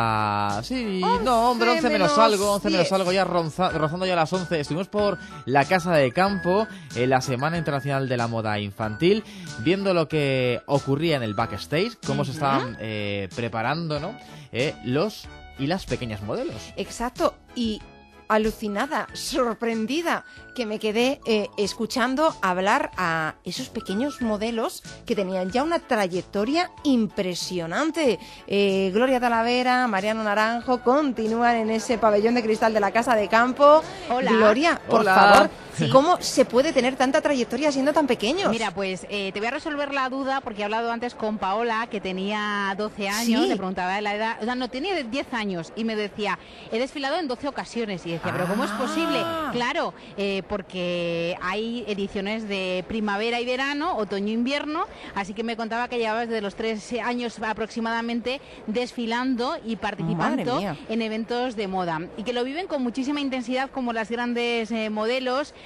menos algo, ya rozando ya las 11. Estuvimos por la Casa de Campo en la Semana Internacional de la Moda Infantil, viendo lo que ocurría en el backstage, cómo se estaban preparando, ¿no? Los y las pequeñas modelos. Exacto, y alucinada, sorprendida, que me quedé escuchando hablar a esos pequeños modelos que tenían ya una trayectoria impresionante. Gloria Talavera, Mariano Naranjo continúan en ese pabellón de cristal de la Casa de Campo. Hola. Gloria, por favor, ¿cómo se puede tener tanta trayectoria siendo tan pequeños? Mira, pues te voy a resolver la duda porque he hablado antes con Paola, que tenía 12 años, le preguntaba de la edad, o sea, no, tenía 10 años y me decía, he desfilado en 12 ocasiones y decía, pero ¿cómo es posible? Claro, porque hay ediciones de primavera y verano, otoño e invierno, así que me contaba que llevaba desde los 3 años aproximadamente desfilando y participando en eventos de moda y que lo viven con muchísima intensidad como las grandes modelos,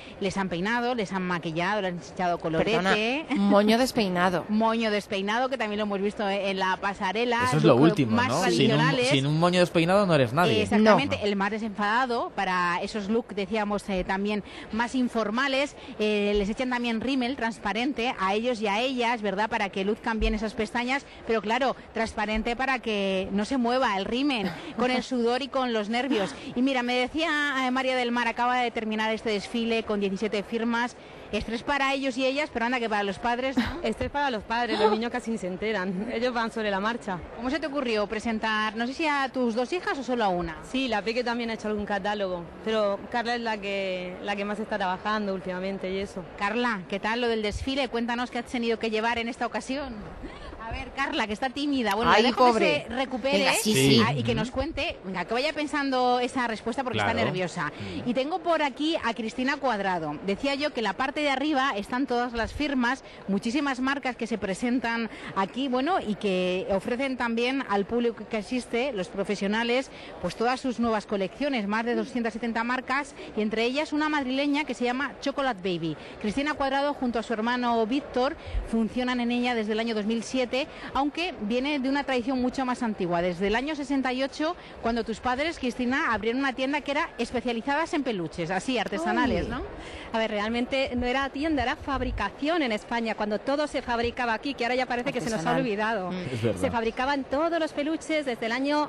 les han peinado, les han maquillado, les han echado colorete. Perdona, moño despeinado. Moño despeinado, que también lo hemos visto en la pasarela. Eso es lo último, más ¿no? tradicionales. Sin un moño despeinado no eres nadie. Exactamente, el más desenfadado, para esos looks, decíamos, también más informales. Les echan también rímel transparente a ellos y a ellas, ¿verdad? Para que luzcan bien esas pestañas, pero claro, transparente para que no se mueva el rímel con el sudor y con los nervios. Y mira, me decía María del Mar, acaba de terminar este desfile con 17 firmas. Estrés para ellos y ellas, pero anda que para los padres, ¿no? Estrés para los padres, los niños casi ni se enteran, ellos van sobre la marcha. ¿Cómo se te ocurrió presentar, no sé si a tus 2 hijas o solo a una? Sí, la Peque también ha hecho algún catálogo, pero Carla es la que más está trabajando últimamente y eso. Carla, ¿qué tal lo del desfile? Cuéntanos qué has tenido que llevar en esta ocasión. A ver, Carla, que está tímida. Bueno, ay, le dejo pobre. Que se recupere. Venga, sí. Y que nos cuente, venga, que vaya pensando esa respuesta porque está nerviosa. Y tengo por aquí a Cristina Cuadrado. Decía yo que en la parte de arriba están todas las firmas, muchísimas marcas que se presentan aquí, bueno, y que ofrecen también al público que asiste, los profesionales, pues todas sus nuevas colecciones, más de 270 marcas, y entre ellas una madrileña que se llama Chocolate Baby. Cristina Cuadrado, junto a su hermano Víctor, funcionan en ella desde el año 2007, aunque viene de una tradición mucho más antigua, desde el año 68, cuando tus padres, Cristina, abrieron una tienda que era especializadas en peluches, así, artesanales, ¿no? A ver, realmente no era tienda, era fabricación en España, cuando todo se fabricaba aquí, que ahora ya parece que se nos ha olvidado. Se fabricaban todos los peluches desde el año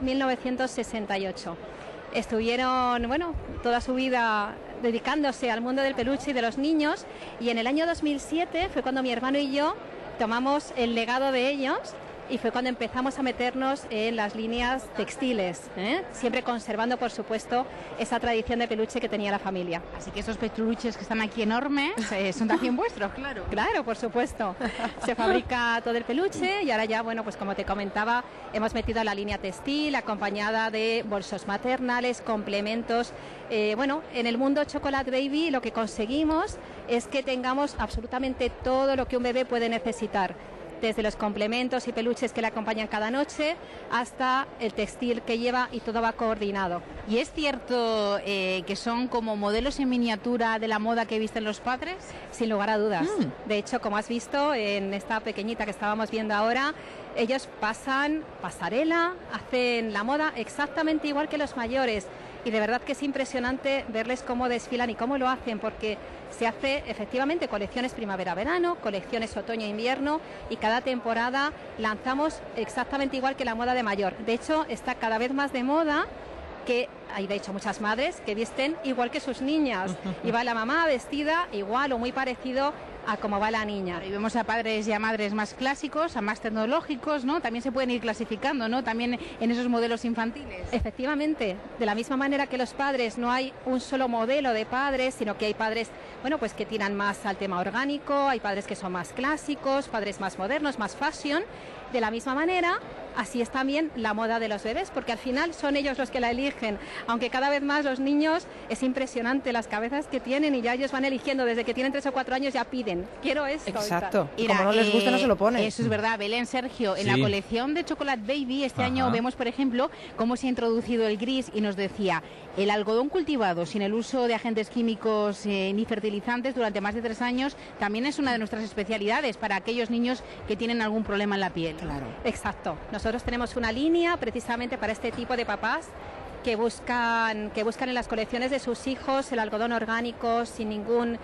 1968. Estuvieron, bueno, toda su vida dedicándose al mundo del peluche y de los niños, y en el año 2007 fue cuando mi hermano y yo tomamos el legado de ellos y fue cuando empezamos a meternos en las líneas textiles, siempre conservando, por supuesto, esa tradición de peluche que tenía la familia. Así que esos peluches que están aquí enormes son también vuestros, claro. Claro, por supuesto. Se fabrica todo el peluche y ahora ya, bueno, pues como te comentaba, hemos metido la línea textil acompañada de bolsos maternales, complementos. Bueno, en el mundo Chocolate Baby lo que conseguimos es que tengamos absolutamente todo lo que un bebé puede necesitar, desde los complementos y peluches que le acompañan cada noche hasta el textil que lleva, y todo va coordinado. ¿Y es cierto que son como modelos en miniatura de la moda que visten los padres? Sin lugar a dudas. De hecho, como has visto en esta pequeñita que estábamos viendo ahora, ellos pasan pasarela, hacen la moda exactamente igual que los mayores. Y de verdad que es impresionante verles cómo desfilan y cómo lo hacen, porque se hace efectivamente colecciones primavera-verano, colecciones otoño-invierno, y cada temporada lanzamos exactamente igual que la moda de mayor. De hecho, está cada vez más de moda, que hay de hecho muchas madres que visten igual que sus niñas, y va la mamá vestida igual o muy parecido a cómo va la niña. Y vemos a padres y a madres más clásicos, a más tecnológicos, ¿no? También se pueden ir clasificando, ¿no? También en esos modelos infantiles. Efectivamente, de la misma manera que los padres, no hay un solo modelo de padres, sino que hay padres, bueno, pues que tiran más al tema orgánico, hay padres que son más clásicos, padres más modernos, más fashion. De la misma manera, así es también la moda de los bebés, porque al final son ellos los que la eligen, aunque cada vez más los niños, es impresionante las cabezas que tienen, y ya ellos van eligiendo, desde que tienen 3 o 4 años ya piden, quiero esto. Exacto, y Mira, como no les gusta no se lo ponen. Eso es verdad. Belén, Sergio, en la colección de Chocolate Baby este año vemos, por ejemplo, cómo se ha introducido el gris, y nos decía, el algodón cultivado sin el uso de agentes químicos ni fertilizantes durante más de 3 años también es una de nuestras especialidades para aquellos niños que tienen algún problema en la piel. Claro. Exacto. Nosotros tenemos una línea precisamente para este tipo de papás que buscan en las colecciones de sus hijos el algodón orgánico sin ningún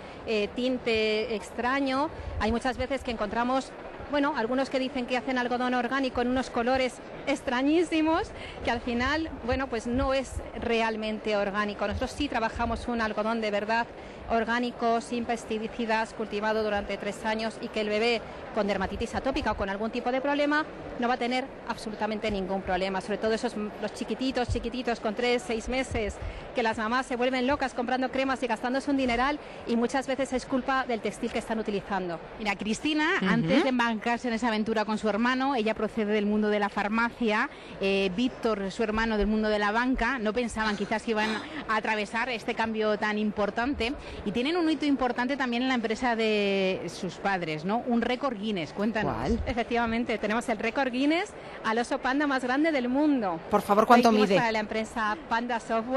tinte extraño. Hay muchas veces que encontramos, bueno, algunos que dicen que hacen algodón orgánico en unos colores extrañísimos, que al final, bueno, pues no es realmente orgánico. Nosotros sí trabajamos un algodón de verdad orgánico, sin pesticidas, cultivado durante 3 años, y que el bebé con dermatitis atópica o con algún tipo de problema no va a tener absolutamente ningún problema. Sobre todo los chiquititos con 3, 6 meses, que las mamás se vuelven locas comprando cremas y gastándose un dineral, y muchas veces es culpa del textil que están utilizando. Mira, Cristina, antes de embarcarse en esa aventura con su hermano, ella procede del mundo de la farmacia, Víctor, su hermano, del mundo de la banca. No pensaban quizás que iban a atravesar este cambio tan importante, y tienen un hito importante también en la empresa de sus padres, ¿no? Un récord Guinness, cuéntanos. ¿Cuál? Efectivamente, tenemos el récord Guinness al oso panda más grande del mundo. Por favor, ¿cuánto mide? Para la empresa Panda Software,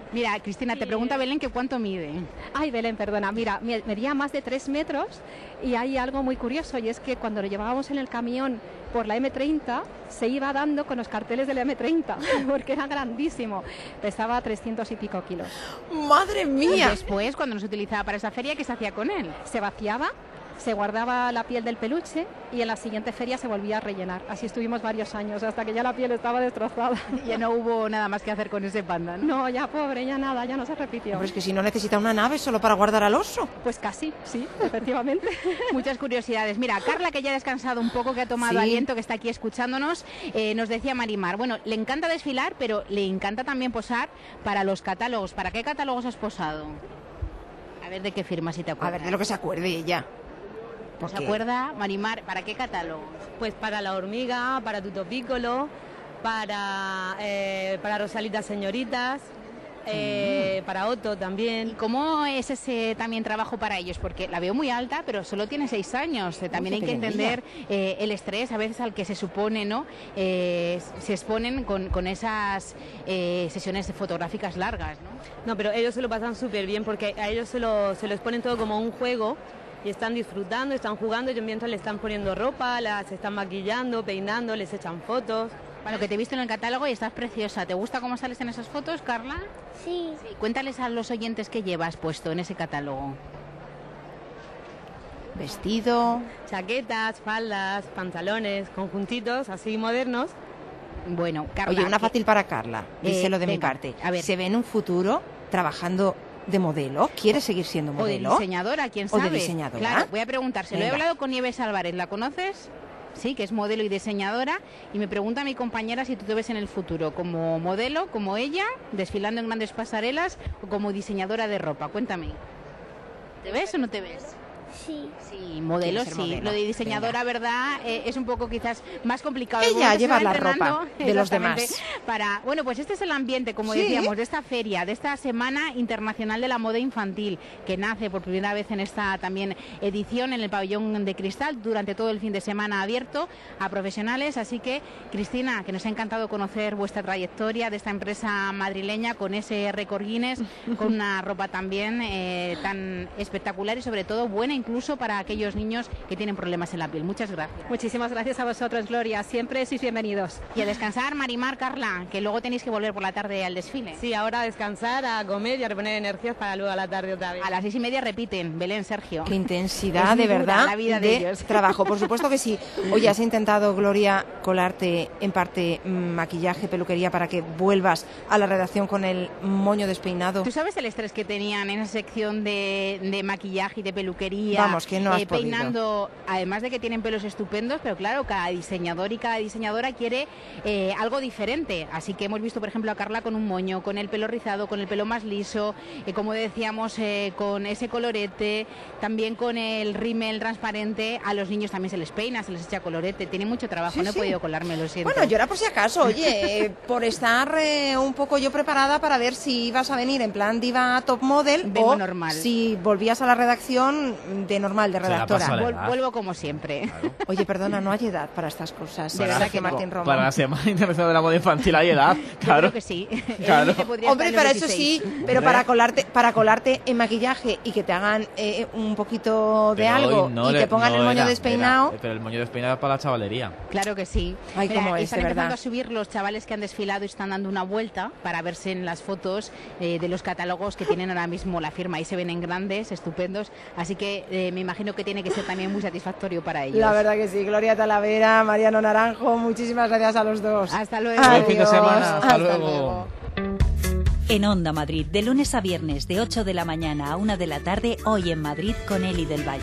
Mira, Cristina, te pregunta Belén que cuánto mide. Ay, Belén, perdona. Mira, medía más de 3 metros y hay algo muy curioso y es que cuando lo llevábamos en el camión por la M30 se iba dando con los carteles de la M30 porque era grandísimo. Pesaba 300 y pico kilos. ¡Madre mía! Y después, cuando no se utilizaba para esa feria, ¿qué se hacía con él? Se vaciaba, se guardaba la piel del peluche y en la siguiente feria se volvía a rellenar. Así estuvimos varios años, hasta que ya la piel estaba destrozada. Ya no hubo nada más que hacer con ese panda, ¿no? No, ya pobre, ya nada, ya no se repitió. Pero es que si no necesita una nave solo para guardar al oso. Pues casi, sí, efectivamente. Muchas curiosidades. Mira, Carla, que ya ha descansado un poco, que ha tomado aliento, que está aquí escuchándonos, nos decía Marimar, bueno, le encanta desfilar, pero le encanta también posar para los catálogos. ¿Para qué catálogos has posado? A ver de qué firma, si te acuerdas. A ver, de lo que se acuerde ella. ¿Se acuerda, Marimar? ¿Para qué catálogos? Pues para La Hormiga, para Tutto Piccolo, para Rosalitas Señoritas, para Otto también. ¿Y cómo es ese también trabajo para ellos? Porque la veo muy alta, pero solo tiene 6 años. También hay que entender el estrés a veces al que se supone, ¿no? Se exponen con esas sesiones fotográficas largas, ¿no? No, pero ellos se lo pasan súper bien porque a ellos se lo exponen todo como un juego. Y están disfrutando, están jugando, ellos mientras le están poniendo ropa, las están maquillando, peinando, les echan fotos. Bueno, que te he visto en el catálogo y estás preciosa. ¿Te gusta cómo sales en esas fotos, Carla? Sí. Cuéntales a los oyentes qué llevas puesto en ese catálogo. Vestido, chaquetas, faldas, pantalones, conjuntitos así modernos. Bueno, Carla... Oye, una fácil para Carla, díselo de mi parte. A ver. ¿Se ve en un futuro trabajando de modelo? ¿Quiere seguir siendo modelo? O de diseñadora, quién sabe. ¿O de diseñadora? Claro, voy a preguntárselo. Venga. He hablado con Nieves Álvarez, ¿la conoces? Sí, que es modelo y diseñadora, y me pregunta a mi compañera si tú te ves en el futuro como modelo, como ella, desfilando en grandes pasarelas, o como diseñadora de ropa. Cuéntame. ¿Te ves o no te ves? Sí. Sí, modelo sí. Modelo. Lo de diseñadora, ¿verdad? Es un poco quizás más complicado. Ella lleva la ropa de los demás. Bueno, pues este es el ambiente, como decíamos, de esta feria, de esta Semana Internacional de la Moda Infantil, que nace por primera vez en esta también edición en el Pabellón de Cristal, durante todo el fin de semana abierto a profesionales. Así que, Cristina, que nos ha encantado conocer vuestra trayectoria de esta empresa madrileña con ese récord Guinness, con una ropa también tan espectacular y sobre todo buena incluso para aquellos niños que tienen problemas en la piel. Muchas gracias. Muchísimas gracias a vosotros, Gloria. Siempre sois bienvenidos. Y a descansar, Marimar, Carla, que luego tenéis que volver por la tarde al desfile. Sí, ahora a descansar, a comer y a reponer energías para luego a la tarde otra vez. A las 6:30 repiten, Belén, Sergio. Qué intensidad, de verdad, la vida de trabajo. Por supuesto que sí. Oye, ¿has intentado, Gloria, colarte en parte maquillaje, peluquería para que vuelvas a la redacción con el moño despeinado? ¿Tú sabes el estrés que tenían en esa sección de maquillaje y de peluquería? Vamos, que no has peinando, además de que tienen pelos estupendos, pero claro, cada diseñador y cada diseñadora quiere algo diferente. Así que hemos visto, por ejemplo, a Carla con un moño, con el pelo rizado, con el pelo más liso, como decíamos, con ese colorete, también con el rímel transparente. A los niños también se les peina, se les echa colorete. Tiene mucho trabajo, Sí, no he sí. podido colarme, lo siento. Bueno, yo era por si acaso, oye, por estar un poco yo preparada para ver si ibas a venir en plan diva top model Vengo o normal. si volvías a la redacción de normal, de redactora. Vuelvo como siempre. Claro. Oye, perdona, no hay edad para estas cosas. De verdad que Martín Román. Para la Semana Internacional de la Moda Infantil hay edad, claro. Creo que sí. Claro. Hombre, para eso sí, pero para colarte en maquillaje y que te hagan un poquito de Pero algo hoy no y te pongan el moño despeinado. Pero el moño despeinado es para la chavalería. Claro que sí. Ay, cómo es, están de empezando verdad. a subir los chavales que han desfilado y están dando una vuelta para verse en las fotos de los catálogos que tienen ahora mismo la firma. Ahí se ven en grandes, estupendos. Así que me imagino que tiene que ser también muy satisfactorio para ellos. La verdad que sí. Gloria Talavera, Mariano Naranjo, muchísimas gracias a los dos. Hasta luego. Buen fin de semana. Hasta Hasta luego. En Onda Madrid, de lunes a viernes, de 8 de la mañana a 1 de la tarde, hoy en Madrid con Eli del Valle.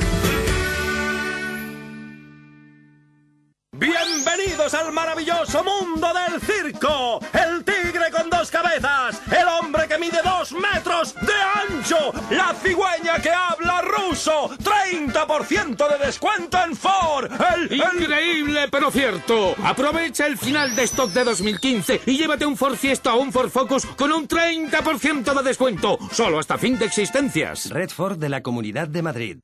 Bienvenidos al maravilloso mundo del circo. El tigre con 2 cabezas, el hombre que mide 2 metros de ancho, la cigüeña que habla ruso, 30% de descuento en Ford. Increíble, pero cierto. Aprovecha el final de stock de 2015 y llévate un Ford Fiesta o un Ford Focus con un 30% de descuento, solo hasta fin de existencias. Red Ford de la Comunidad de Madrid.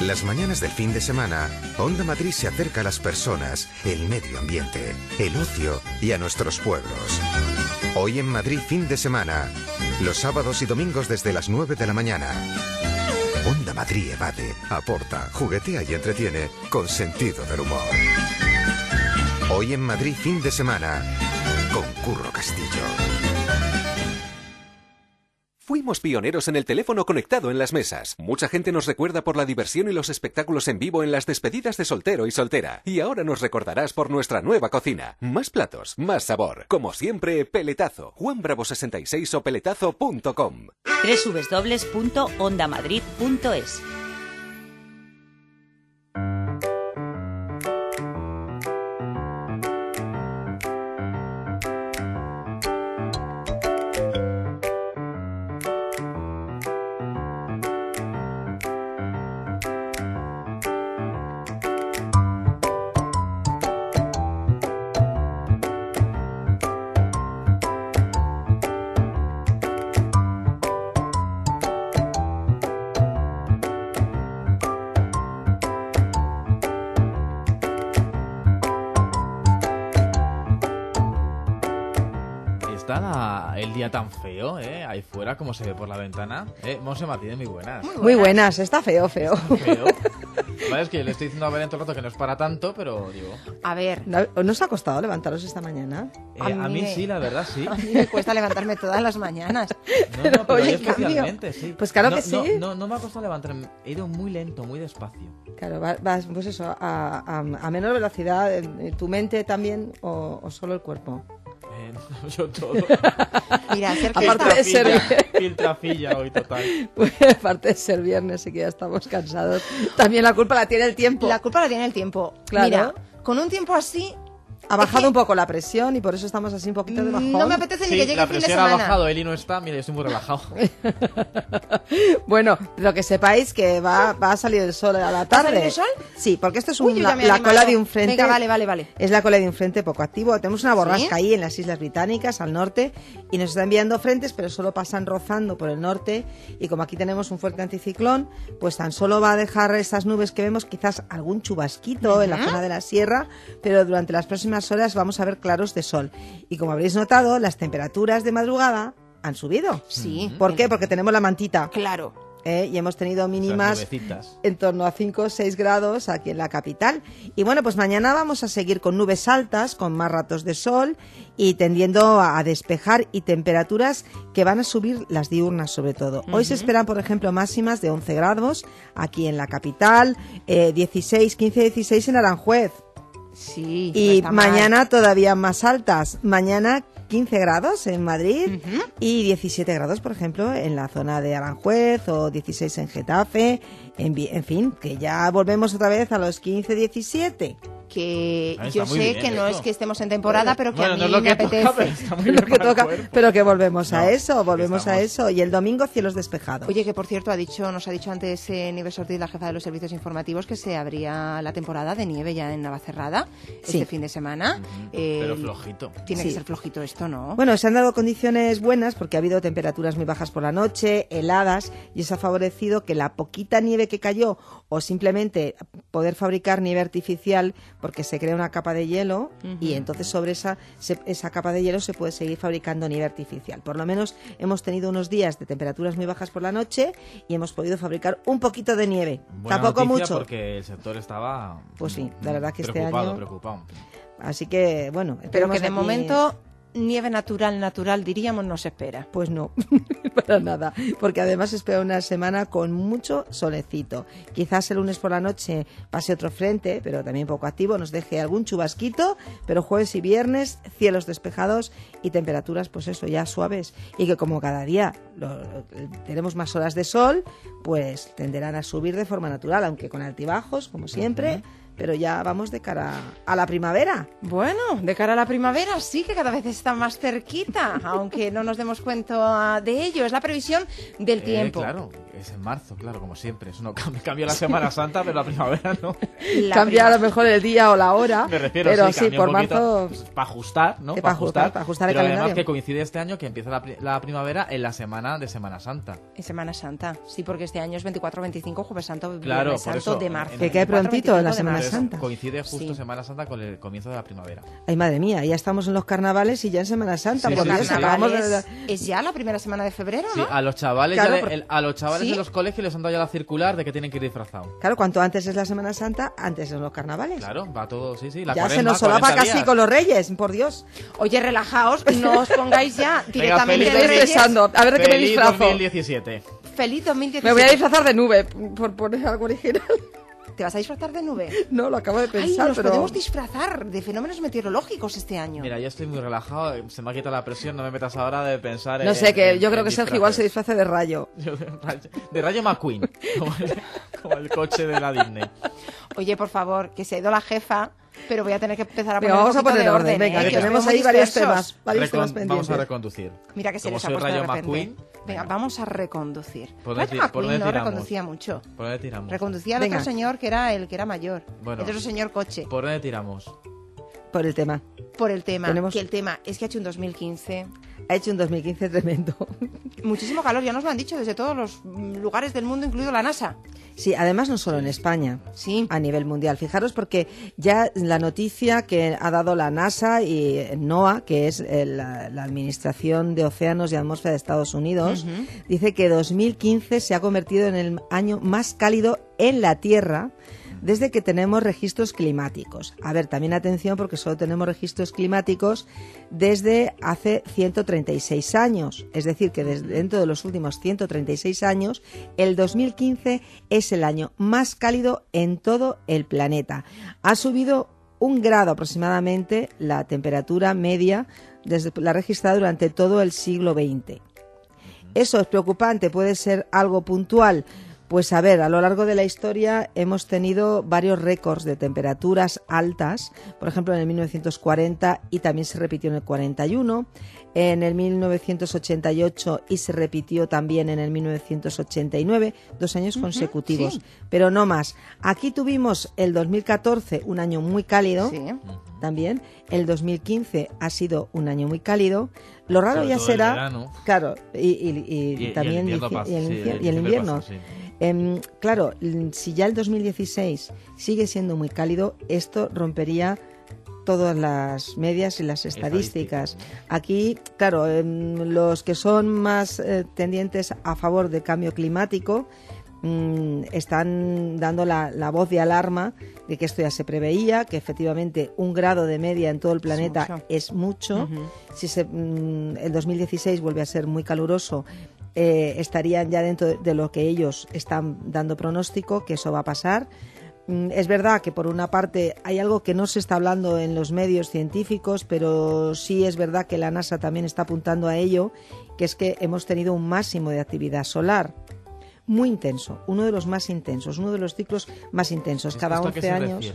Las mañanas del fin de semana, Onda Madrid se acerca a las personas, el medio ambiente, el ocio y a nuestros pueblos. Hoy en Madrid fin de semana, los sábados y domingos desde las 9 de la mañana. Onda Madrid evade, aporta, juguetea y entretiene con sentido del humor. Hoy en Madrid fin de semana, con Curro Castillo. Fuimos pioneros en el teléfono conectado en las mesas. Mucha gente nos recuerda por la diversión y los espectáculos en vivo en las despedidas de soltero y soltera. Y ahora nos recordarás por nuestra nueva cocina. Más platos, más sabor. Como siempre, Peletazo. Juan Bravo 66 o peletazo.com. www.ondamadrid.es. El día tan feo, ahí fuera, como se ve por la ventana. Monse Martínez, muy buenas. Muy buenas, está feo. Feo. Vale, es que yo le estoy diciendo a Belén todo el rato que no es para tanto, pero digo... A ver, ¿no os ha costado levantaros esta mañana? A mí sí, la verdad, sí. A mí me cuesta levantarme todas las mañanas. No, pero oye, especialmente, sí. Pues claro que sí. No me ha costado levantarme, he ido muy lento, muy despacio. Claro, vas pues eso, a menor velocidad, tu mente también o solo el cuerpo. Yo todo. Mira, aparte de ser filtrafilla hoy total. Pues, aparte de ser viernes y que ya estamos cansados, también la culpa la tiene el tiempo. La culpa la tiene el tiempo. Claro. Mira, con un tiempo así ha bajado un poco la presión y por eso estamos así un poquito de bajón. No me apetece ni que llegue el fin de semana. La presión ha bajado, Eli no está, mira, yo estoy muy relajado. Bueno, lo que sepáis que va a salir el sol a la tarde. ¿Va a salir el sol? Sí, porque esto es la cola de un frente. Venga, vale. Es la cola de un frente poco activo. Tenemos una borrasca ahí en las Islas Británicas, al norte, y nos está enviando frentes, pero solo pasan rozando por el norte. Y como aquí tenemos un fuerte anticiclón, pues tan solo va a dejar esas nubes que vemos, quizás algún chubasquito en la zona de la sierra, pero durante las próximas horas vamos a ver claros de sol. Y como habréis notado, las temperaturas de madrugada han subido. Sí. ¿Por qué? Porque tenemos la mantita. Claro. Y hemos tenido mínimas en torno a 5 o 6 grados aquí en la capital. Y bueno, pues mañana vamos a seguir con nubes altas, con más ratos de sol y tendiendo a despejar, y temperaturas que van a subir las diurnas sobre todo. Hoy se esperan, por ejemplo, máximas de 11 grados aquí en la capital, 16, 15, 16 en Aranjuez. Sí, y mañana todavía más altas. Mañana 15 grados en Madrid y 17 grados, por ejemplo, en la zona de Aranjuez, o 16 en Getafe. En fin, que ya volvemos otra vez a los 15, 17. Que yo sé que no es que estemos en temporada, pero que a mí me apetece. Pero que volvemos a eso, y el domingo cielos despejados. Oye, que por cierto nos ha dicho antes Nieves Ortiz, la jefa de los servicios informativos, que se abría la temporada de nieve ya en Navacerrada este fin de semana. Pero flojito. Tiene que ser flojito esto, ¿no? Bueno, se han dado condiciones buenas porque ha habido temperaturas muy bajas por la noche, heladas, y eso ha favorecido que la poquita nieve que cayó, o simplemente poder fabricar nieve artificial, porque se crea una capa de hielo y entonces sobre esa capa de hielo se puede seguir fabricando nieve artificial. Por lo menos hemos tenido unos días de temperaturas muy bajas por la noche y hemos podido fabricar un poquito de nieve. Buena Tampoco mucho. Porque el sector estaba pues sí, la verdad que preocupado. Así que bueno, pero que de momento nieve natural diríamos no se espera. Pues no, para nada, porque además se espera una semana con mucho solecito. Quizás el lunes por la noche pase otro frente, pero también poco activo, nos deje algún chubasquito, pero jueves y viernes cielos despejados y temperaturas pues eso, ya suaves, y que como cada día tenemos más horas de sol, pues tenderán a subir de forma natural, aunque con altibajos, como siempre, pero ya vamos de cara a la primavera. Bueno, de cara a la primavera sí que cada vez está más cerquita, aunque no nos demos cuenta de ello. Es la previsión del tiempo. Claro, es en marzo, claro, como siempre. Eso no cambia la Semana Santa, pero la primavera no. Cambia a lo mejor el día o la hora. Me refiero, pero sí, por marzo... Para ajustar, ¿no? Para ajustar el pero calendario. Además que coincide este año que empieza la primavera en la semana de Semana Santa. En Semana Santa, sí, porque este año es 24-25, Jueves Santo, claro, Viernes Santo eso, de marzo. Que quede prontito en la Semana Santa. Coincide justo Semana Santa con el comienzo de la primavera. Ay, madre mía, ya estamos en los carnavales y ya en Semana Santa. Sí, por Dios, acabamos ¿Es ya la primera semana de febrero, ¿no? Sí, a los chavales, ¿sí? De los colegios les han dado ya la circular de que tienen que ir disfrazados. Claro, cuanto antes es la Semana Santa, antes son los carnavales. Claro, va todo, sí. La ya se nos solapa casi con los Reyes, por Dios. Oye, relajaos, no os pongáis ya directamente de Reyes. A ver de qué me disfrazo. 2017. Feliz 2017. Me voy a disfrazar de nube, por poner algo original. ¿Te vas a disfrazar de nube? No, lo acabo de pensar, nos podemos disfrazar de fenómenos meteorológicos este año. Mira, yo estoy muy relajado, se me ha quitado la presión, no me metas ahora de pensar No sé, que yo creo que Sergio igual se disfrace de Rayo. De Rayo McQueen, como el coche de la Disney. Oye, por favor, que se ha ido la jefa, pero voy a tener que empezar a poner vamos a poner orden. Venga, que tenemos ahí varios temas pendientes. Vamos a reconducir. Mira que se les ha puesto de repente. Venga, vamos a reconducir. Rayo McQueen no reconducía mucho. ¿Por dónde tiramos? Reconducía al otro señor que era el que era mayor. Bueno, el otro señor coche. ¿Por dónde tiramos? Por el tema. Por el tema. Que el tema es que ha hecho un 2015. Ha hecho un 2015 tremendo. Muchísimo calor, ya nos lo han dicho desde todos los lugares del mundo, incluido la NASA. Sí, además no solo en España, sí, a nivel mundial. Fijaros porque ya la noticia que ha dado la NASA y NOAA, que es la Administración de Océanos y Atmósfera de Estados Unidos, dice que 2015 se ha convertido en el año más cálido en la Tierra desde que tenemos registros climáticos. A ver, también atención porque solo tenemos registros climáticos desde hace 136 años. Es decir, que desde dentro de los últimos 136 años, el 2015 es el año más cálido en todo el planeta. Ha subido 1 grado aproximadamente la temperatura media desde la registrada durante todo el siglo XX. ¿Eso es preocupante? ¿Puede ser algo puntual? Pues a ver, a lo largo de la historia hemos tenido varios récords de temperaturas altas, por ejemplo en el 1940 y también se repitió en el 41, en el 1988 y se repitió también en el 1989, 2 años consecutivos, sí, pero no más. Aquí tuvimos el 2014, un año muy cálido, sí, también, el 2015 ha sido un año muy cálido. Lo raro ya será, claro, y también el invierno. Sí. Claro, si ya el 2016 sigue siendo muy cálido, esto rompería todas las medias y las estadísticas. Aquí, claro, los que son más tendientes a favor del cambio climático están dando la voz de alarma de que esto ya se preveía, que efectivamente 1 grado de media en todo el planeta es mucho. Si el 2016 vuelve a ser muy caluroso, estarían ya dentro de lo que ellos están dando pronóstico, que eso va a pasar. Es verdad que por una parte hay algo que no se está hablando en los medios científicos, pero sí es verdad que la NASA también está apuntando a ello, que es que hemos tenido un máximo de actividad solar muy intenso, uno de los más intensos, uno de los ciclos más intensos. Cada 11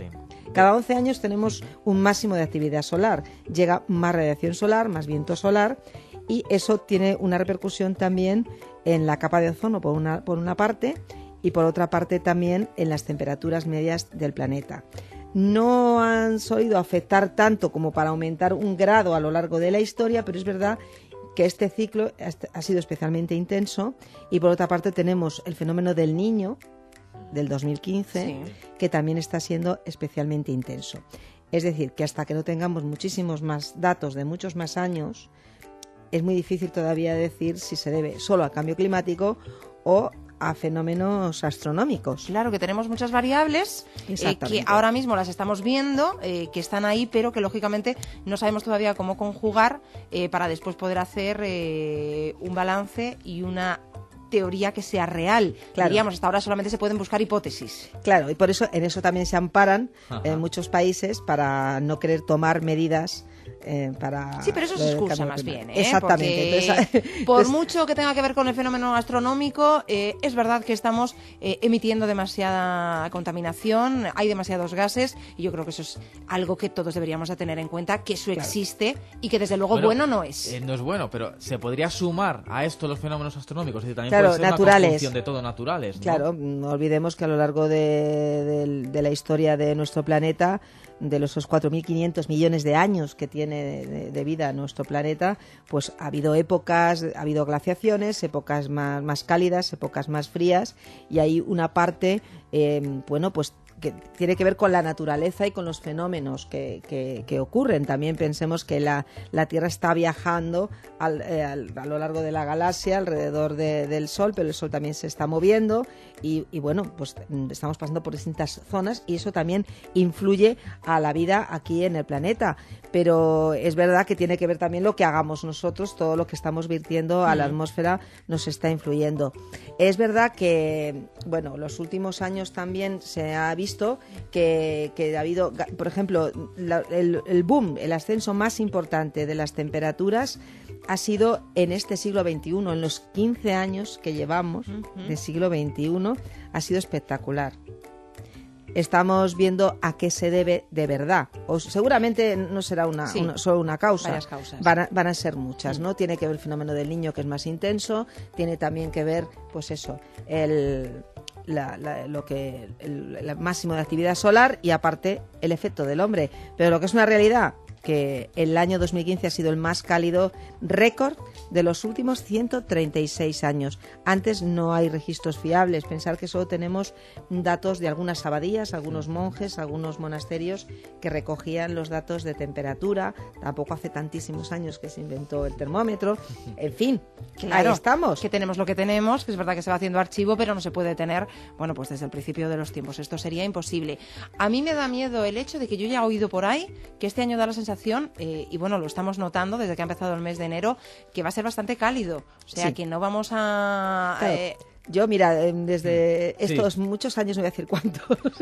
años tenemos un máximo de actividad solar. Llega más radiación solar, más viento solar, y eso tiene una repercusión también en la capa de ozono por una parte, y por otra parte también en las temperaturas medias del planeta. No han solido afectar tanto como para aumentar 1 grado a lo largo de la historia, pero es verdad que este ciclo ha sido especialmente intenso, y por otra parte tenemos el fenómeno del Niño del 2015, sí, que también está siendo especialmente intenso. Es decir, que hasta que no tengamos muchísimos más datos de muchos más años, es muy difícil todavía decir si se debe solo al cambio climático o a fenómenos astronómicos. Claro, que tenemos muchas variables que ahora mismo las estamos viendo, que están ahí, pero que lógicamente no sabemos todavía cómo conjugar para después poder hacer un balance y una teoría que sea real. Claro. Diríamos, hasta ahora solamente se pueden buscar hipótesis. Claro, y por eso en eso también se amparan muchos países para no querer tomar medidas para... Sí, pero eso es excusa más bien, Exactamente. Porque por mucho que tenga que ver con el fenómeno astronómico, es verdad que estamos emitiendo demasiada contaminación, hay demasiados gases, y yo creo que eso es algo que todos deberíamos de tener en cuenta, que eso existe y que desde luego bueno no es. No es bueno, pero se podría sumar a esto los fenómenos astronómicos, y también claro, puede ser naturales. una conjunción de todo naturales, ¿no? Claro, no olvidemos que a lo largo de la historia de nuestro planeta, de los 4.500 millones de años que tiene de vida nuestro planeta, pues ha habido épocas, ha habido glaciaciones, épocas más cálidas, épocas más frías, y hay una parte, pues que tiene que ver con la naturaleza y con los fenómenos que ocurren. También pensemos que la Tierra está viajando a lo largo de la galaxia alrededor del Sol, pero el Sol también se está moviendo y bueno, pues estamos pasando por distintas zonas y eso también influye a la vida aquí en el planeta. Pero es verdad que tiene que ver también lo que hagamos nosotros, todo lo que estamos virtiendo a la atmósfera nos está influyendo. Es verdad que, bueno, los últimos años también se ha visto que ha habido, por ejemplo, el boom, el ascenso más importante de las temperaturas ha sido en este siglo XXI, en los 15 años que llevamos del siglo XXI, ha sido espectacular. Estamos viendo a qué se debe de verdad. O seguramente no será solo una causa. Varias causas. Van a ser muchas, ¿no? Tiene que ver el fenómeno del Niño, que es más intenso. Tiene también que ver, pues eso, el máximo de actividad solar y aparte el efecto del hombre. Pero lo que es una realidad, que el año 2015 ha sido el más cálido récord de los últimos 136 años. Antes no hay registros fiables. Pensar que solo tenemos datos de algunas abadías, algunos monjes, algunos monasterios que recogían los datos de temperatura. Tampoco hace tantísimos años que se inventó el termómetro. En fin, claro, ahí estamos. Que tenemos lo que tenemos, que es verdad que se va haciendo archivo, pero no se puede tener, bueno, pues desde el principio de los tiempos. Esto sería imposible. A mí me da miedo el hecho de que yo ya he oído por ahí que este año da la sensación, y bueno, lo estamos notando desde que ha empezado el mes de enero, que va a ser bastante cálido. O sea, que no vamos a... Claro. Yo, mira, desde estos muchos años, no voy a decir cuántos,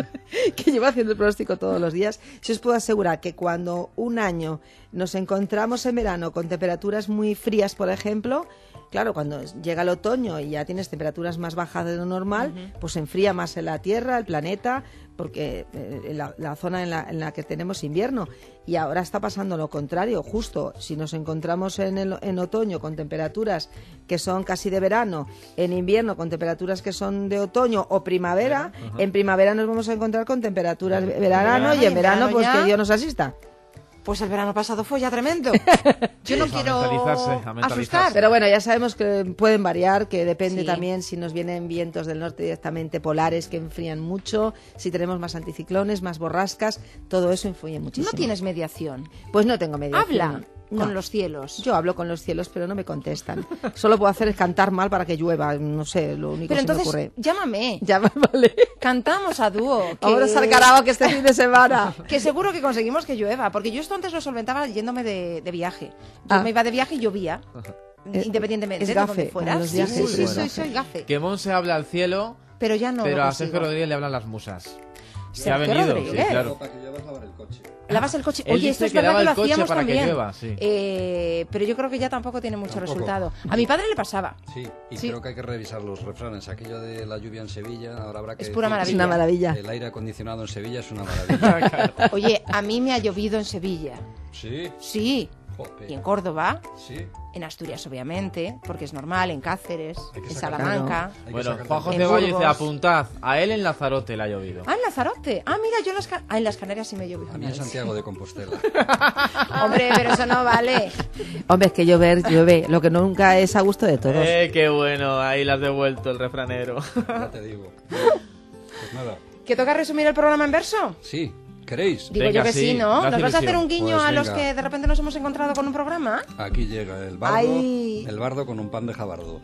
que llevo haciendo el pronóstico todos los días, si os puedo asegurar que cuando un año nos encontramos en verano con temperaturas muy frías, por ejemplo, claro, cuando llega el otoño y ya tienes temperaturas más bajas de lo normal, pues se enfría más en la Tierra, el planeta, porque la zona en la que tenemos invierno. Y ahora está pasando lo contrario, justo si nos encontramos en otoño con temperaturas que son casi de verano, en invierno con temperaturas que son de otoño o primavera, en primavera nos vamos a encontrar con temperaturas de verano y en verano pues que Dios nos asista. Pues el verano pasado fue ya tremendo. Yo no quiero asustar. Pero bueno, ya sabemos que pueden variar, que depende también si nos vienen vientos del norte directamente polares que enfrían mucho, si tenemos más anticiclones, más borrascas, todo eso influye muchísimo. ¿No tienes mediación? Pues no tengo mediación. Habla con los cielos. Yo hablo con los cielos, pero no me contestan. Solo puedo hacer es cantar mal para que llueva, no sé, lo único que se me ocurre. Llámame. Vale. Cantamos a dúo. Vámonos al karaoke este fin de semana. Que seguro que conseguimos que llueva, porque yo esto antes lo solventaba yéndome de viaje. Yo me iba de viaje y llovía, independientemente es de donde fuera. Los viajes, soy gafe. Que Monse habla al cielo, pero ya no. Pero a Sergio Rodríguez le hablan las musas. Se ha Sergio venido, Rodríguez. sí, claro. Para que lluevas lavar el coche. Lavas el coche. Él Oye, esto dice es que verdad lava que lo el coche hacíamos para que también. llueva, sí. Pero yo creo que ya tampoco tiene mucho resultado. A mi padre le pasaba. Sí, y creo que hay que revisar los refranes. Aquello de la lluvia en Sevilla, ahora habrá que es pura maravilla. Es una maravilla. El aire acondicionado en Sevilla es una maravilla. Oye, a mí me ha llovido en Sevilla. ¿Sí? Sí. Joder. Y en Córdoba. Sí. En Asturias, obviamente, porque es normal, en Cáceres, en Salamanca. Bueno, Juan José Valle dice, apuntad, a él en Lanzarote le ha llovido. Ah, en Lanzarote. Ah, mira, yo en las Canarias sí me llovió. A mí en Santiago de Compostela. Hombre, pero eso no vale. Hombre, es que llueve, lo que nunca es a gusto de todos. Qué bueno, ahí le has devuelto el refranero. Ya te digo. Pues nada. ¿Que toca resumir el programa en verso? Sí. ¿Queréis? Digo yo que sí, ¿no? ¿Nos vas a hacer un guiño pues a los que de repente nos hemos encontrado con un programa? Aquí llega el bardo con un pan de jabardo.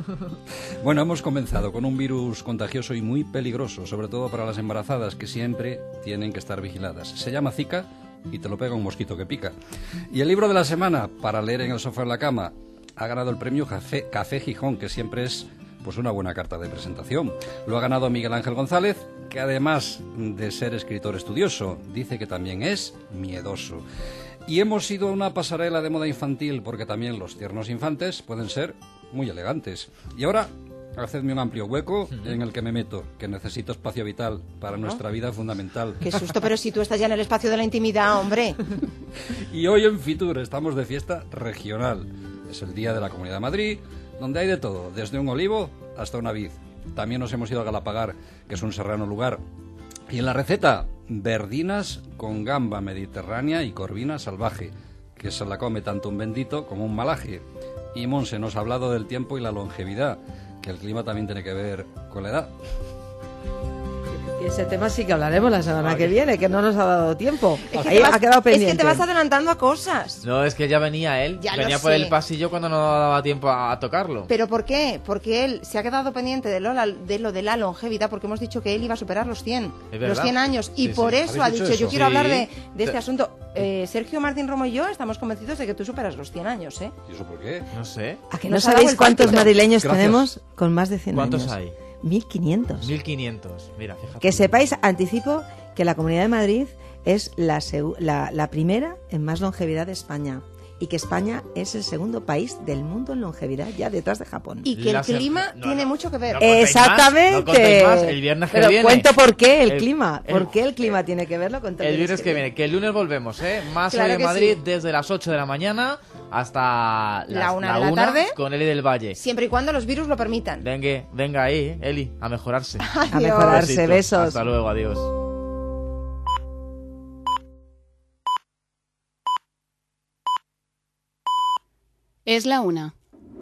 Bueno, hemos comenzado con un virus contagioso y muy peligroso, sobre todo para las embarazadas, que siempre tienen que estar vigiladas. Se llama Zika y te lo pega un mosquito que pica. Y el libro de la semana, para leer en el sofá en la cama, ha ganado el premio Café Gijón, que siempre es pues una buena carta de presentación. Lo ha ganado Miguel Ángel González, que además de ser escritor estudioso, dice que también es miedoso. Y hemos ido a una pasarela de moda infantil porque también los tiernos infantes pueden ser muy elegantes. Y ahora, hacedme un amplio hueco en el que me meto, que necesito espacio vital para nuestra vida fundamental. Qué susto, pero si tú estás ya en el espacio de la intimidad, hombre. Y hoy en Fitur estamos de fiesta regional. Es el Día de la Comunidad de Madrid, donde hay de todo, desde un olivo hasta una vid. También nos hemos ido a Galapagar, que es un serrano lugar. Y en la receta, verdinas con gamba mediterránea y corvina salvaje, que se la come tanto un bendito como un malaje. Y Monse nos ha hablado del tiempo y la longevidad, que el clima también tiene que ver con la edad. Ese tema sí que hablaremos la semana que viene, que no nos ha dado tiempo. Ha quedado pendiente. Es que te vas adelantando a cosas. No, es que ya venía él. Venía por el pasillo cuando no daba tiempo a tocarlo. ¿Pero por qué? Porque él se ha quedado pendiente de lo de la longevidad, porque hemos dicho que él iba a superar los 100 años. Y por eso ha dicho, yo quiero hablar de este asunto. Sergio Martín Romo y yo estamos convencidos de que tú superas los 100 años, ¿eh? ¿Y eso por qué? No sé. ¿A que no sabéis cuántos madrileños tenemos con más de 100 ¿Cuántos años? hay? 1.500. 1.500, mira, fíjate. Que sepáis, anticipo, que la Comunidad de Madrid es la primera en más longevidad de España. Y que España es el segundo país del mundo en longevidad, ya detrás de Japón. Y que el clima tiene mucho que ver. No Exactamente. más, el viernes que Pero viene. cuento por qué el clima. ¿Por qué el clima tiene que verlo con todo el viernes que viene? Que el lunes volvemos, ¿eh? Más claro hoy en que Madrid, sí. Desde las 8 de la mañana hasta la 1 de la tarde. Con Eli del Valle. Siempre y cuando los virus lo permitan. Venga ahí, Eli, a mejorarse. A mejorarse, besos. Hasta luego, adiós. Es la 1.